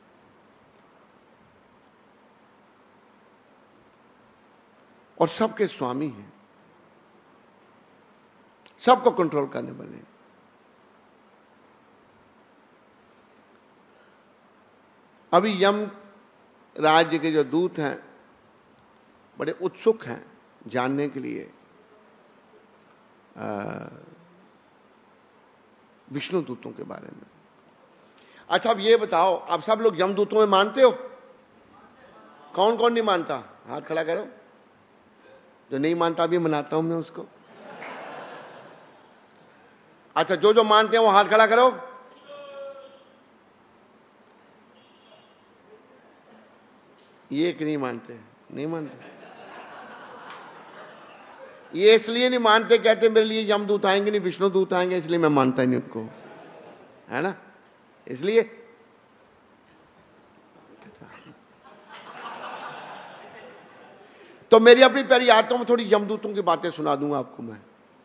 और सबके स्वामी हैं, सबको कंट्रोल करने वाले हैं। अभी यम राज्य के जो दूत हैं बड़े उत्सुक हैं जानने के लिए विष्णु दूतों के बारे में। अच्छा, अब ये बताओ, आप सब लोग यमदूतों में मानते हो? कौन कौन नहीं मानता? हाथ खड़ा करो। जो नहीं मानता भी मनाता हूं मैं उसको। अच्छा, जो जो मानते हैं वो हाथ खड़ा करो। ये एक नहीं मानते, नहीं मानते। ये इसलिए नहीं मानते, कहते मेरे लिए यमदूत आएंगे नहीं, विष्णु दूत आएंगे, इसलिए मैं मानता ही नहीं उनको, है ना? इसलिए तो मेरी अपनी प्यारी आत्मा में थोड़ी यमदूतों की बातें सुना दूंगा आपको मैं।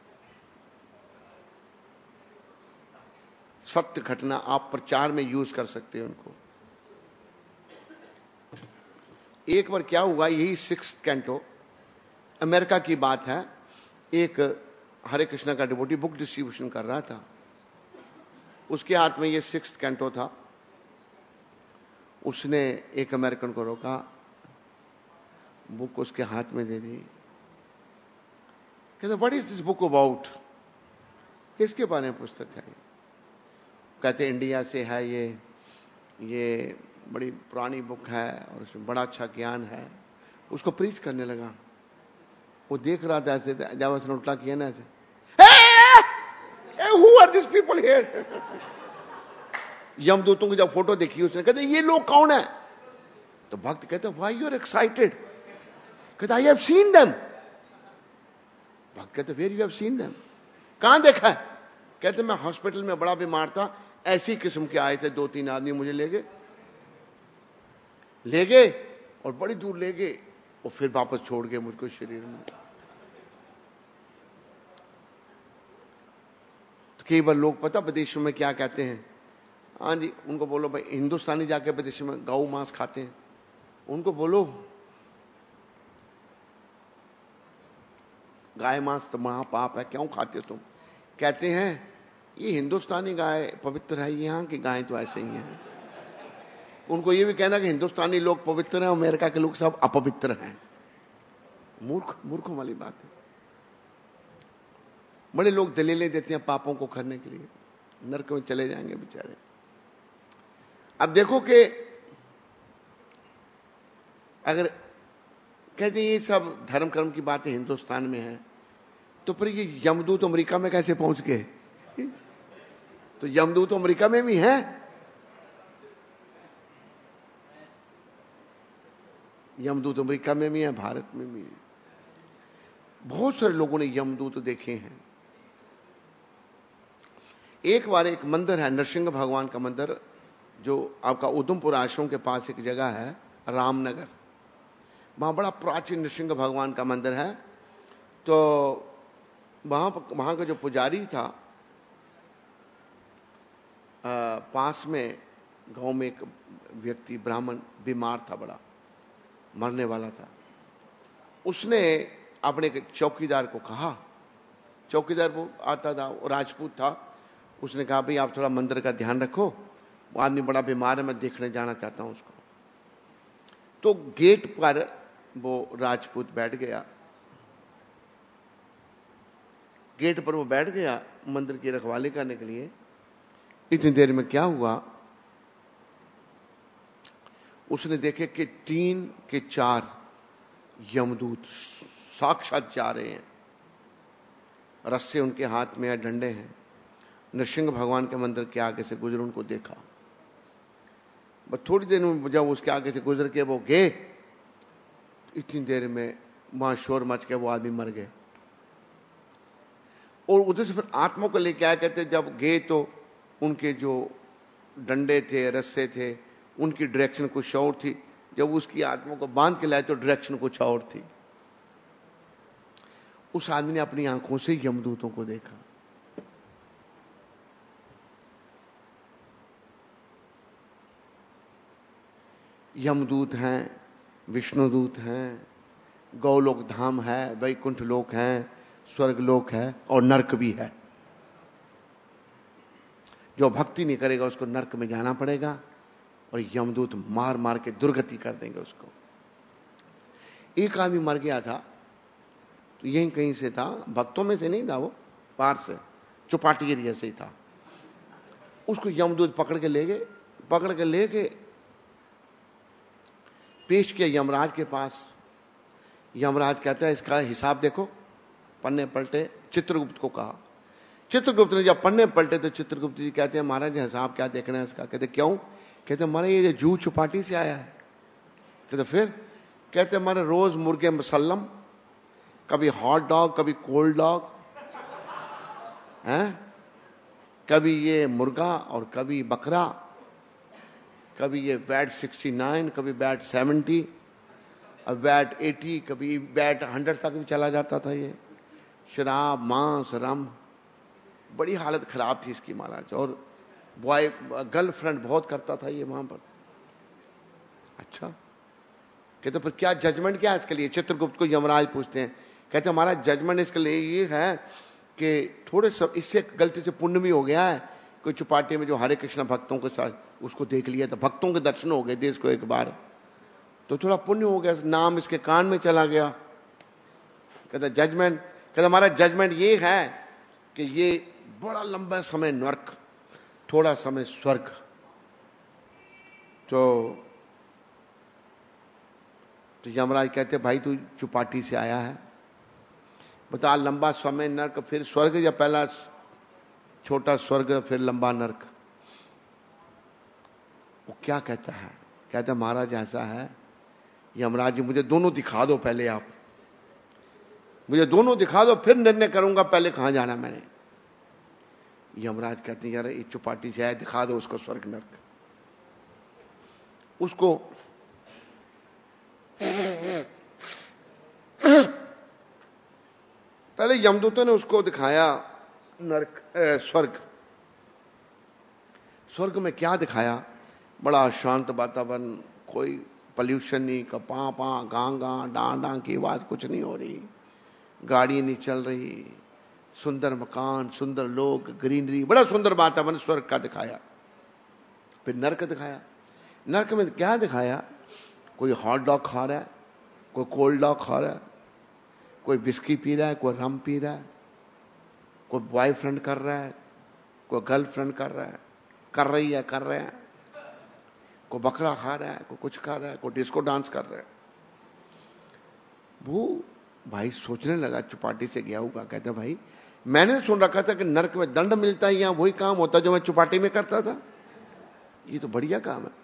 सत्य घटना, आप प्रचार में यूज कर सकते हैं उनको। एक बार क्या हुआ, यही 6th कैंटो, अमेरिका की बात है। एक हरे कृष्णा का डिवोटी बुक डिस्ट्रीब्यूशन कर रहा था, उसके हाथ में ये 6th कैंटो था। उसने एक अमेरिकन को रोका, बुक उसके हाथ में दे दी। कहते what is this book about? किसके बारे में पुस्तक है? कहते इंडिया से है, ये बड़ी पुरानी बुक है और उसमें बड़ा अच्छा ज्ञान है। उसको प्रीच करने लगा। वो देख रहा था ऐसे, जब उसने उल्टा किया ना ऐसे, who are this people here? यमदूतों की जब फोटो देखी उसने, कहते ये लोग कौन है? तो भक्त कहते व्हाई यू आर एक्साइटेड? कहते आई हैव सीन देम। भक्त कहते where you have seen them? कहां देखा है? कहते मैं हॉस्पिटल में बड़ा बीमार था, ऐसी किस्म के आए थे, 2-3 आदमी मुझे ले गए और बड़ी दूर ले गए और फिर वापस छोड़ गए मुझको शरीर में। तो कई बार लोग पता विदेशों में क्या कहते हैं, हाँ जी, उनको बोलो भाई, हिंदुस्तानी जाके विदेशों में गौ मांस खाते हैं, उनको बोलो गाय मांस तो महापाप है, क्यों खाते हो तुम? कहते हैं ये हिंदुस्तानी गाय पवित्र है, यहाँ की गाय तो ऐसे ही है। उनको ये भी कहना कि हिंदुस्तानी लोग पवित्र हैं, अमेरिका के लोग सब अपवित्र हैं। मूर्खों वाली बात है। बड़े लोग दलीलें देते हैं पापों को करने के लिए, नरक में चले जाएंगे बेचारे। अब देखो कि अगर कहते हैं ये सब धर्म कर्म की बातें हिंदुस्तान में है, तो फिर ये यमदूत अमेरिका में कैसे पहुंच गए? तो यमदूत अमेरिका में भी है, यमदूत अमेरिका में भी है, भारत में भी है। बहुत सारे लोगों ने यमदूत देखे हैं। एक बार एक मंदिर है, नरसिंह भगवान का मंदिर, जो आपका उधमपुर आश्रम के पास एक जगह है, रामनगर। वहां बड़ा प्राचीन नरसिंह भगवान का मंदिर है। तो वहां का जो पुजारी था, पास में गांव में एक व्यक्ति ब्राह्मण बीमार था, बड़ा मरने वाला था। उसने अपने चौकीदार को कहा, चौकीदार वो आता था, वो राजपूत था, उसने कहा भाई आप थोड़ा मंदिर का ध्यान रखो, वो आदमी बड़ा बीमार है, मैं देखने जाना चाहता हूं उसको। तो गेट पर वो राजपूत बैठ गया, गेट पर वो बैठ गया मंदिर की रखवाली करने के लिए। इतनी देर में क्या हुआ, उसने देखे कि 3 के 4 यमदूत साक्षात जा रहे हैं, रस्से उनके हाथ में है, डंडे हैं। नृसिंह भगवान के मंदिर के आगे से गुजर, उनको देखा। बस थोड़ी देर में जब उसके आगे से गुजर के वो गए, इतनी देर में वहां शोर मच के वो आदमी मर गए। और उधर से फिर आत्मा को लेके आया। कहते जब गए तो उनके जो डंडे थे, रस्से थे, उनकी डायरेक्शन कुछ और थी। जब उसकी आत्मा को बांध के लाए तो डायरेक्शन कुछ और थी। उस आदमी ने अपनी आंखों से यमदूतों को देखा। यमदूत हैं, विष्णुदूत हैं, गौलोक धाम है, वैकुंठ लोक है, स्वर्ग लोक है और नरक भी है। जो भक्ति नहीं करेगा उसको नरक में जाना पड़ेगा और यमदूत मार मार के दुर्गति कर देंगे उसको। एक आदमी मर गया था, तो यहीं कहीं से था, भक्तों में से नहीं था, वो पार से चौपाटी एरिया से ही था। उसको यमदूत पकड़ के ले गए, पकड़ के लेके पेश किया यमराज के पास। यमराज कहता है इसका हिसाब देखो। पन्ने पलटे, चित्रगुप्त को कहा। चित्रगुप्त ने जब पन्ने पलटे तो चित्रगुप्त जी कहते हैं महाराज हिसाब क्या देखना है इसका। कहते क्यों? कहते महाराज ये जो जू चौपाटी से आया है। कहते फिर? कहते हमारे रोज मुर्गे मुसल्लम, कभी हॉट डॉग, कभी कोल्ड डॉग हैं, कभी ये मुर्गा और कभी बकरा, कभी ये वैट 69, कभी वैट 70, अब वैट 80, कभी वैट 100 तक भी चला जाता था। ये शराब, मांस, रम, बड़ी हालत खराब थी इसकी महाराज। और बॉय गर्लफ्रेंड बहुत करता था ये वहां पर। अच्छा, कहते फिर क्या जजमेंट क्या है इसके लिए? चित्रगुप्त को यमराज पूछते हैं। कहते हमारा जजमेंट इसके लिए ये है कि थोड़े सब इससे गलती से पुण्य भी हो गया है। कोई चौपाटी में जो हरे कृष्ण भक्तों के साथ उसको देख लिया था, भक्तों के दर्शन हो गए थे इसको एक बार, तो थोड़ा पुण्य हो गया, नाम इसके कान में चला गया। कहता जजमेंट, कहता हमारा जजमेंट ये है कि ये बड़ा लंबा समय नरक, थोड़ा समय स्वर्ग। तो यमराज कहते भाई तू चौपाटी से आया है, बता लंबा समय नरक फिर स्वर्ग या पहला छोटा स्वर्ग फिर लंबा नरक? वो क्या कहता है? कहता महाराज ऐसा है यमराज जी मुझे दोनों दिखा दो पहले, आप मुझे दोनों दिखा दो फिर निर्णय करूंगा पहले कहां जाना मैंने। यमराज कहते हैं यार ये चौपाटी से आया, दिखा दो उसको स्वर्ग नरक। उसको पहले यमदूतों ने उसको दिखाया नरक, स्वर्ग। स्वर्ग में क्या दिखाया? बड़ा शांत वातावरण, कोई पॉल्यूशन नहीं, पा पा गां गां डां डां की आवाज कुछ नहीं हो रही, गाड़ी नहीं चल रही, सुंदर मकान, सुंदर लोग, ग्रीनरी, बड़ा सुंदर वातावरण स्वर्ग का दिखाया। फिर नरक दिखाया। नरक में क्या दिखाया? कोई हॉट डॉग खा रहा है, कोई कोल्ड डॉग खा रहा है, कोई बिस्की पी रहा है, कोई रम पी रहा है, कोई बॉयफ्रेंड कर रहा है, कोई गर्लफ्रेंड कर रहा है, कर रही है, कर रहे हैं, कोई बकरा खा रहा है, कोई कुछ खा रहा है, कोई डिस्को डांस कर रहा है। वो भाई सोचने लगा, चौपाटी से गया होगा। कहता भाई मैंने सुन रखा था कि नरक में दंड मिलता है, यहाँ वही काम होता जो मैं चौपाटी में करता था, ये तो बढ़िया काम है।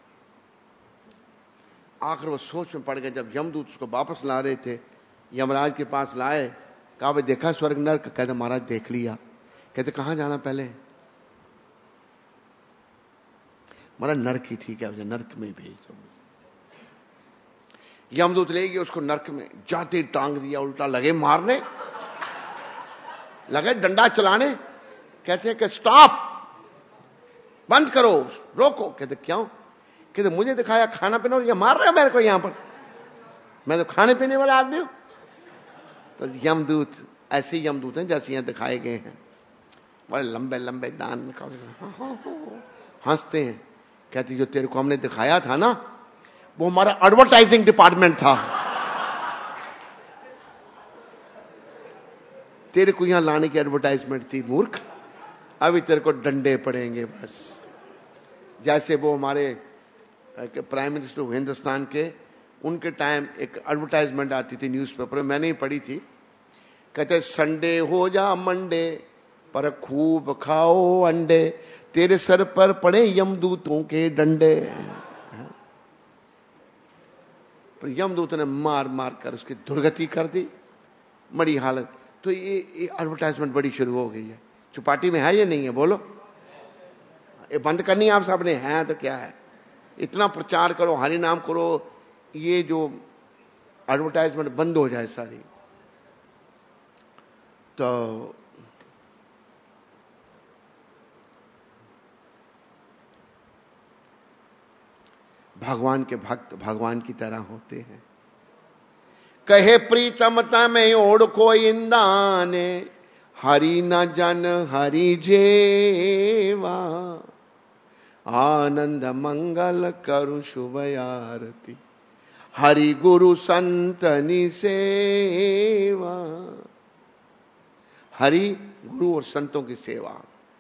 आखिर वो सोच में पड़ गया। जब यमदूत उसको वापस ला रहे थे, यमराज के पास लाए, कहा भाई देखा स्वर्ग नरक? कहते महाराज देख लिया। कहते कहां जाना पहले? महाराज नरक ही ठीक है, मुझे नरक में भेज दो। यमदूत ले गए उसको नरक में, जाते टांग दिया उल्टा, लगे मारने, लगे डंडा चलाने। कहते हैं कि स्टॉप, बंद करो, रोको। कहते क्यों? कहते मुझे दिखाया खाना पीना और ये मार रहे हो मेरे को यहां पर, मैं तो खाने पीने वाला आदमी हूं। तो यमदूत ऐसे यमदूत हैं जैसे यहां दिखाए गए हैं, बड़े लंबे लंबे दान हंसते हैं। कहते जो तेरे को हमने दिखाया था ना, वो हमारा एडवर्टाइजिंग डिपार्टमेंट था। तेरे को यहां लाने की एडवर्टाइजमेंट थी मूर्ख, अभी तेरे को डंडे पड़ेंगे बस। जैसे वो हमारे प्राइम मिनिस्टर हिंदुस्तान के, उनके टाइम एक एडवर्टाइजमेंट आती थी न्यूज़पेपर में, मैंने ही पढ़ी थी। कहते संडे हो जा मंडे पर खूब खाओ अंडे, तेरे सर पर पड़े यमदूतों के डंडे। पर यमदूत ने मार मार कर उसकी दुर्गति कर दी, बड़ी हालत। तो ये एडवर्टाइजमेंट बड़ी शुरू हो गई है। चौपाटी में है या नहीं है बोलो? ये बंद करनी है आप सबने, है तो क्या है, इतना प्रचार करो, हरि नाम करो, ये जो एडवर्टाइजमेंट बंद हो जाए सारी। तो भगवान के भक्त भगवान की तरह होते हैं। कहे प्रीतमता में ओढ़ को इंदाने, हरि न जन हरि जेवा, आनंद मंगल करु शुभ आरती, हरि गुरु संतनि सेवा। हरि गुरु और संतों की सेवा,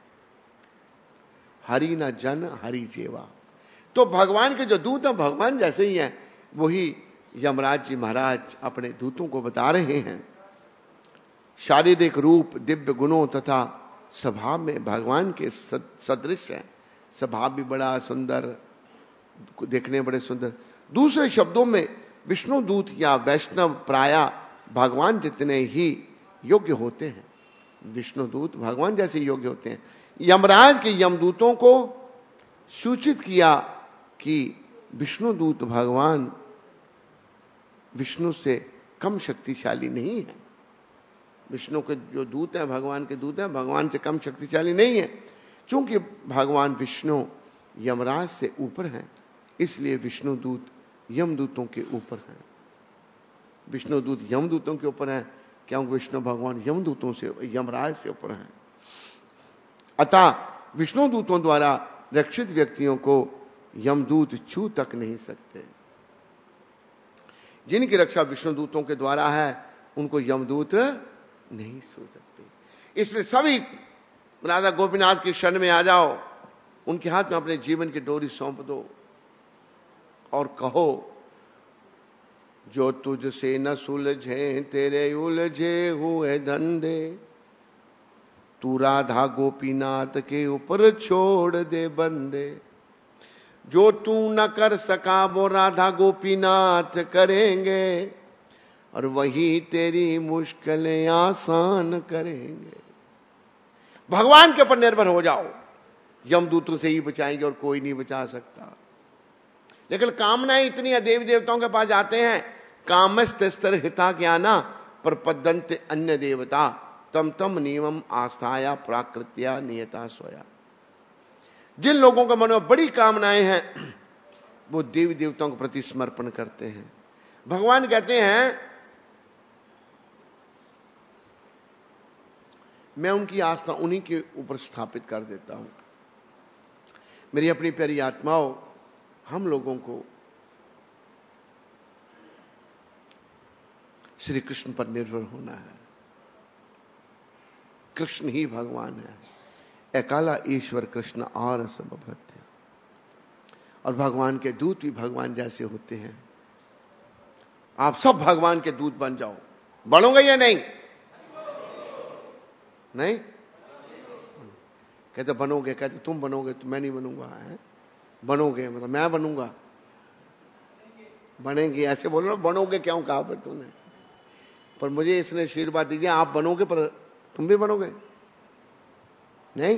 हरि न जन हरि जेवा। तो भगवान के जो दूत हैं भगवान जैसे ही हैं, वही यमराज जी महाराज अपने दूतों को बता रहे हैं। शारीरिक रूप, दिव्य गुणों तथा स्वभाव में भगवान के सदृश है। स्वभाव भी बड़ा सुंदर, देखने बड़े सुंदर। दूसरे शब्दों में विष्णु दूत या वैष्णव प्रायः भगवान जितने ही योग्य होते हैं। विष्णु दूत भगवान जैसे योग्य होते हैं। यमराज के यमदूतों को सूचित किया कि विष्णु दूत भगवान विष्णु से कम शक्तिशाली नहीं है। विष्णु के जो दूत हैं, भगवान के दूत हैं, भगवान से कम शक्तिशाली नहीं है। क्योंकि भगवान विष्णु यमराज से ऊपर हैं, इसलिए विष्णु दूत यमदूतों के ऊपर हैं। विष्णु दूत यमदूतों के ऊपर हैं, क्योंकि विष्णु भगवान यमदूतों से, यमराज से ऊपर हैं। अतः विष्णु दूतों द्वारा रक्षित व्यक्तियों को यमदूत छू तक नहीं सकते। जिनकी रक्षा विष्णु दूतों के द्वारा है, उनको यमदूत नहीं छू सकते। इसलिए सभी राधा गोपीनाथ की शरण में आ जाओ, उनके हाथ में अपने जीवन की डोरी सौंप दो और कहो, जो तुझसे न सुलझे तेरे उलझे हुए धंधे, तू राधा गोपीनाथ के ऊपर छोड़ दे बंदे। जो तू न कर सका वो राधा गोपीनाथ करेंगे, और वही तेरी मुश्किलें आसान करेंगे। भगवान के ऊपर निर्भर हो जाओ, यमदूतों से ही बचाएंगे और कोई नहीं बचा सकता। लेकिन कामनाएं इतनी है, देवी देवताओं के पास जाते हैं, कामस्तर हिता ज्ञाना प्रपद्यन्ते अन्य देवता, तम तम नियमम आस्थाया प्राकृत्या नियता सोया। जिन लोगों के मन में बड़ी कामनाएं हैं, वो देवी देवताओं के प्रति समर्पण करते हैं। भगवान कहते हैं, मैं उनकी आस्था उन्हीं के ऊपर स्थापित कर देता हूं। मेरी अपनी प्यारी आत्माओं, हम लोगों को श्री कृष्ण पर निर्भर होना है। कृष्ण ही भगवान है, एकाला ईश्वर कृष्ण और सब भृत्य। और भगवान के दूत भी भगवान जैसे होते हैं। आप सब भगवान के दूत बन जाओ। बनोगे या नहीं? नहीं कहते बनोगे, कहते तुम बनोगे, तो मैं नहीं बनूंगा। है बनोगे मतलब मैं बनूंगा, बनेंगे ऐसे बोलो ना। बनोगे क्यों कहा फिर तुमने? पर मुझे इसने आशीर्वाद दीजिए, आप बनोगे, पर तुम भी बनोगे नहीं?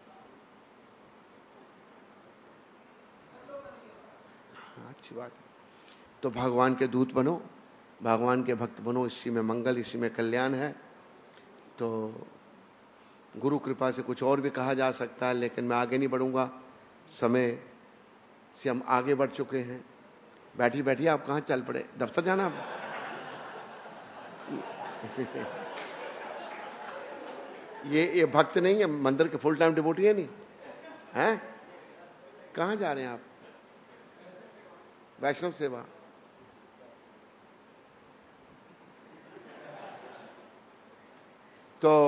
अच्छी बात है। तो भगवान के दूत बनो, भगवान के भक्त बनो, इसी में मंगल, इसी में कल्याण है। तो गुरु कृपा से कुछ और भी कहा जा सकता है, लेकिन मैं आगे नहीं बढ़ूंगा, समय से हम आगे बढ़ चुके हैं। बैठी बैठी आप कहाँ चल पड़े? दफ्तर जाना आप? ये भक्त नहीं है, मंदिर के फुल टाइम डिवोटी है नहीं? हैं? कहाँ जा रहे हैं आप? वैष्णव सेवा। तो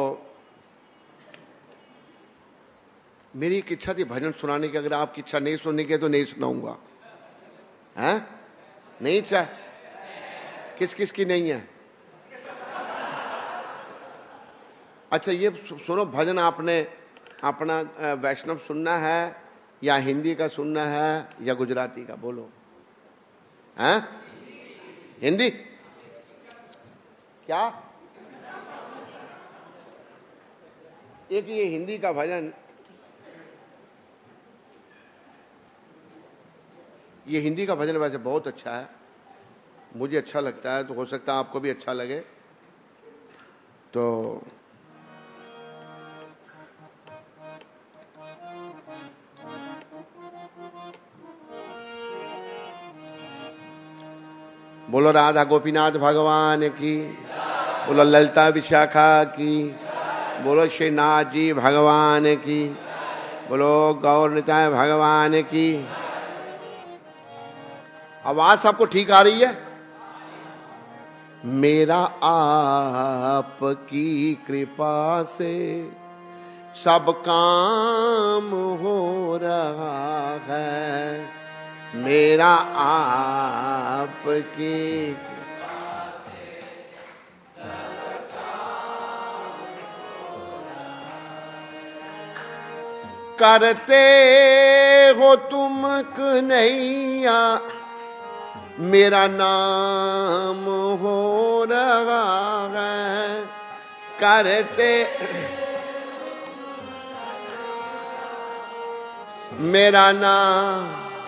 मेरी एक इच्छा थी भजन सुनाने की, अगर आपकी इच्छा नहीं सुनने की तो नहीं सुनाऊंगा। हैं? नहीं इच्छा? किस किस की नहीं है? अच्छा ये सुनो, भजन आपने अपना वैष्णव सुनना है या हिंदी का सुनना है या गुजराती का? बोलो। हैं? हिंदी? क्या? एक ये हिंदी का भजन, ये हिंदी का भजन वैसे बहुत अच्छा है, मुझे अच्छा लगता है, तो हो सकता है आपको भी अच्छा लगे। तो बोलो राधा गोपीनाथ भगवान की, बोलो ललिता विशाखा की, बोलो श्री नाथ जी भगवान की, बोलो गौर निताय भगवान की। आवाज सबको ठीक आ रही है? मेरा आपकी कृपा से सब काम हो रहा है, मेरा आपकी कृपा से सब काम हो रहा है। करते हो तुम कन्हैया मेरा नाम हो रहा है, करते मेरा नाम,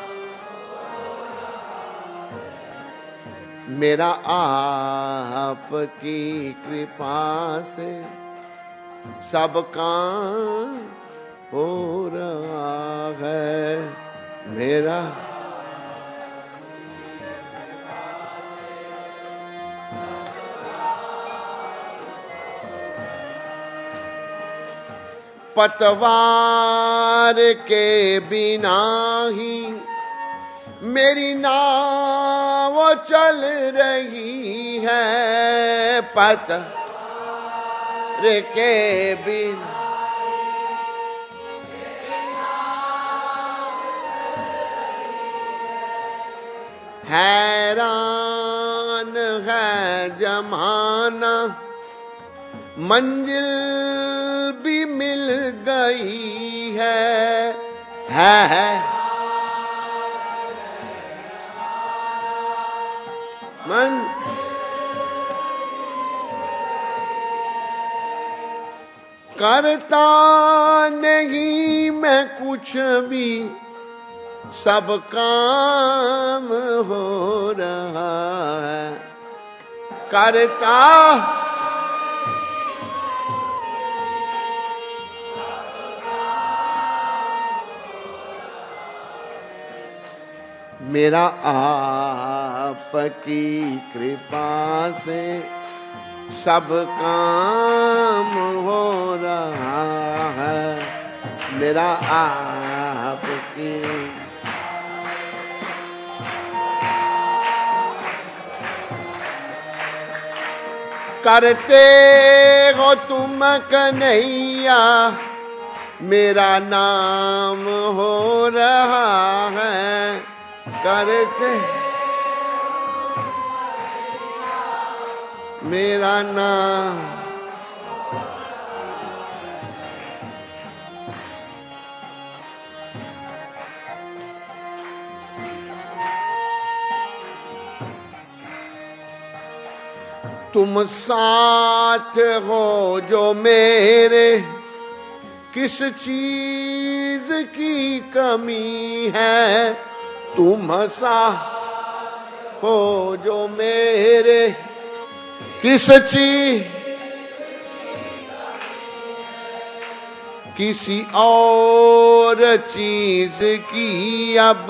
मेरा आपकी कृपा से सब काम हो रहा है, मेरा पतवार के बिना ही मेरी नाव चल रही है, पतवार के बिना हैरान है जमाना, मंजिल भी मिल गई है मन करता नहीं मैं कुछ भी, सब काम हो रहा है, करता मेरा आपकी कृपा से सब काम हो रहा है, मेरा आपकी करते हो तुम कन्हैया मेरा नाम हो रहा है, करते मेरा नाम, तुम साथ हो जो मेरे, किस चीज की कमी है, तुम साथ हो जो मेरे, किस चीज किसी और चीज की अब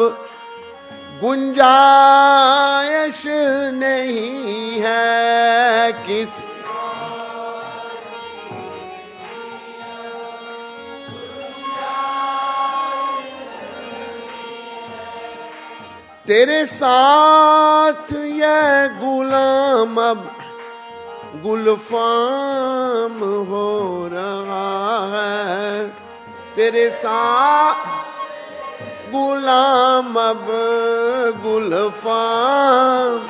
गुंजाइश नहीं है, किसी तेरे साथ ये गुलाम अब गुलफाम हो रहा है, तेरे साथ गुलाम अब गुलफाम।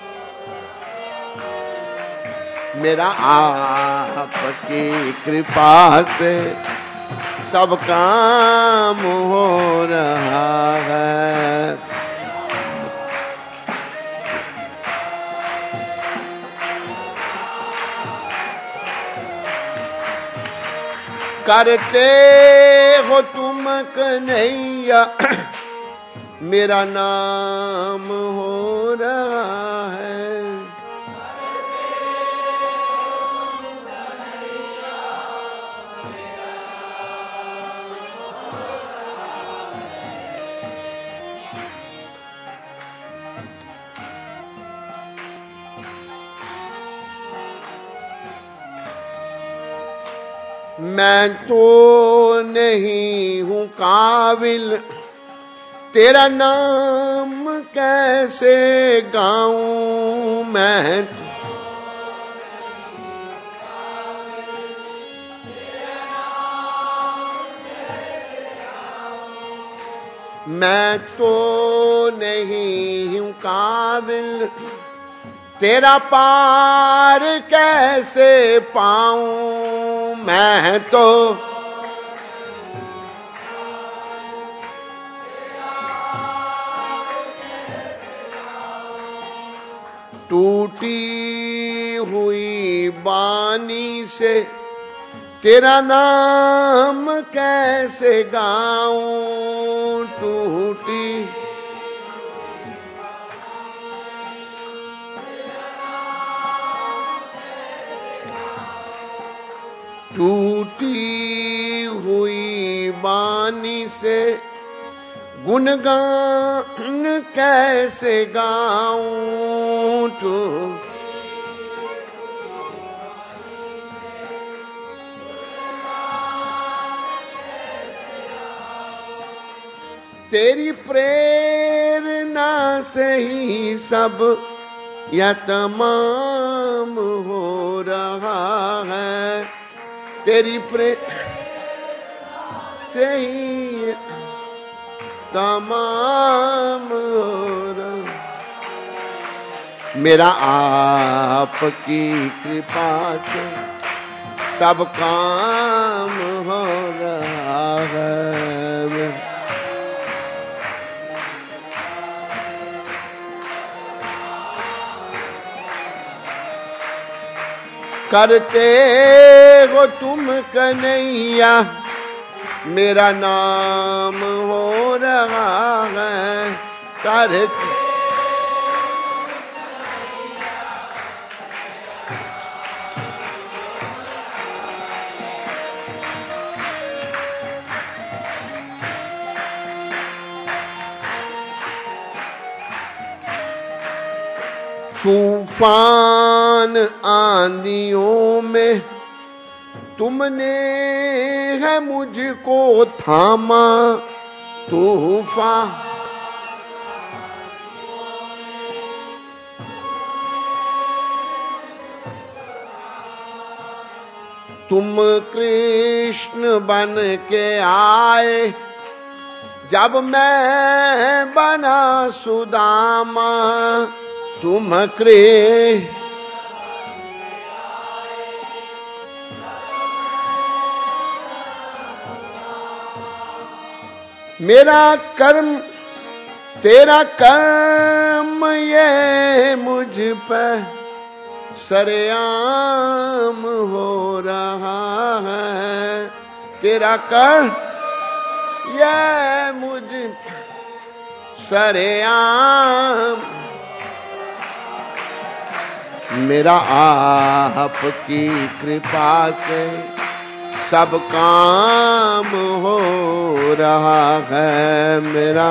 मेरा आपकी कृपा से सब काम हो रहा है। करते हो तुम कन्हैया मेरा नाम हो रहा है। मैं तो नहीं हूँ काबिल तेरा नाम कैसे गाऊं, मैं तो नहीं हूँ काबिल तेरा पार कैसे पाऊं, मैं तो टूटी हुई बानी से तेरा नाम कैसे गाऊं, टूटी हुई बानी से गुणगान कैसे गाऊं, तेरी प्रेरणा से ही सब यह तमाम हो रहा है, तेरी से ही तमाम हो रहा। मेरा आपकी कृपा से सब काम हो रहा है। करते हो तुम कन्हैया मेरा नाम हो रहा है, करते तूफान आंधियों में तुमने है मुझको थामा, तूफान तुम कृष्ण बन के आए जब मैं बना सुदामा, तुम मेरा कर्म तेरा कर्म ये मुझ पर सरेआम हो रहा है, तेरा कर्म ये मुझ सरेआम। मेरा आपकी कृपा से सब काम हो रहा है, मेरा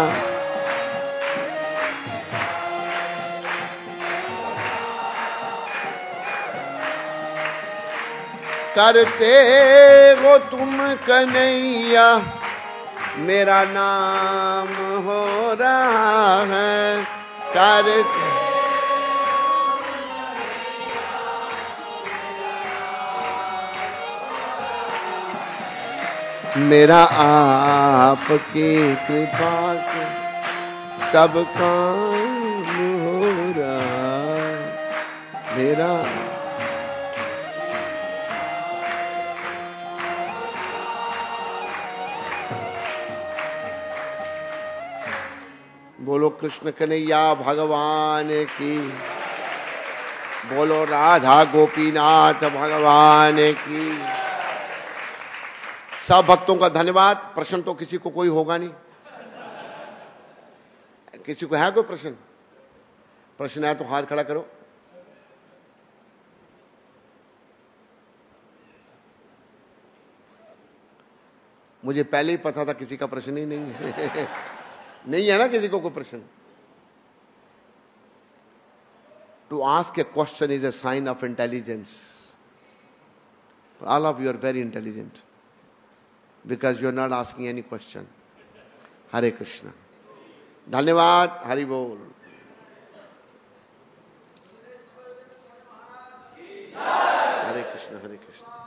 करते हो तुम कन्हैया मेरा नाम हो रहा है कार्य। मेरा आपकी कृपा से सब काम हो रहा है। मेरा बोलो कृष्ण कन्हैया भगवान की, बोलो राधा गोपीनाथ भगवान की। सब भक्तों का धन्यवाद। प्रश्न तो किसी को कोई होगा नहीं। किसी को है कोई प्रश्न? प्रश्न है तो हाथ खड़ा करो। मुझे पहले ही पता था किसी का प्रश्न ही नहीं है। नहीं है ना किसी को कोई प्रश्न? To ask a question is a sign of intelligence. All of you are very intelligent because you are not asking any question. Hare Krishna. धन्यवाद। हरि बोल। हरे कृष्ण हरे कृष्ण।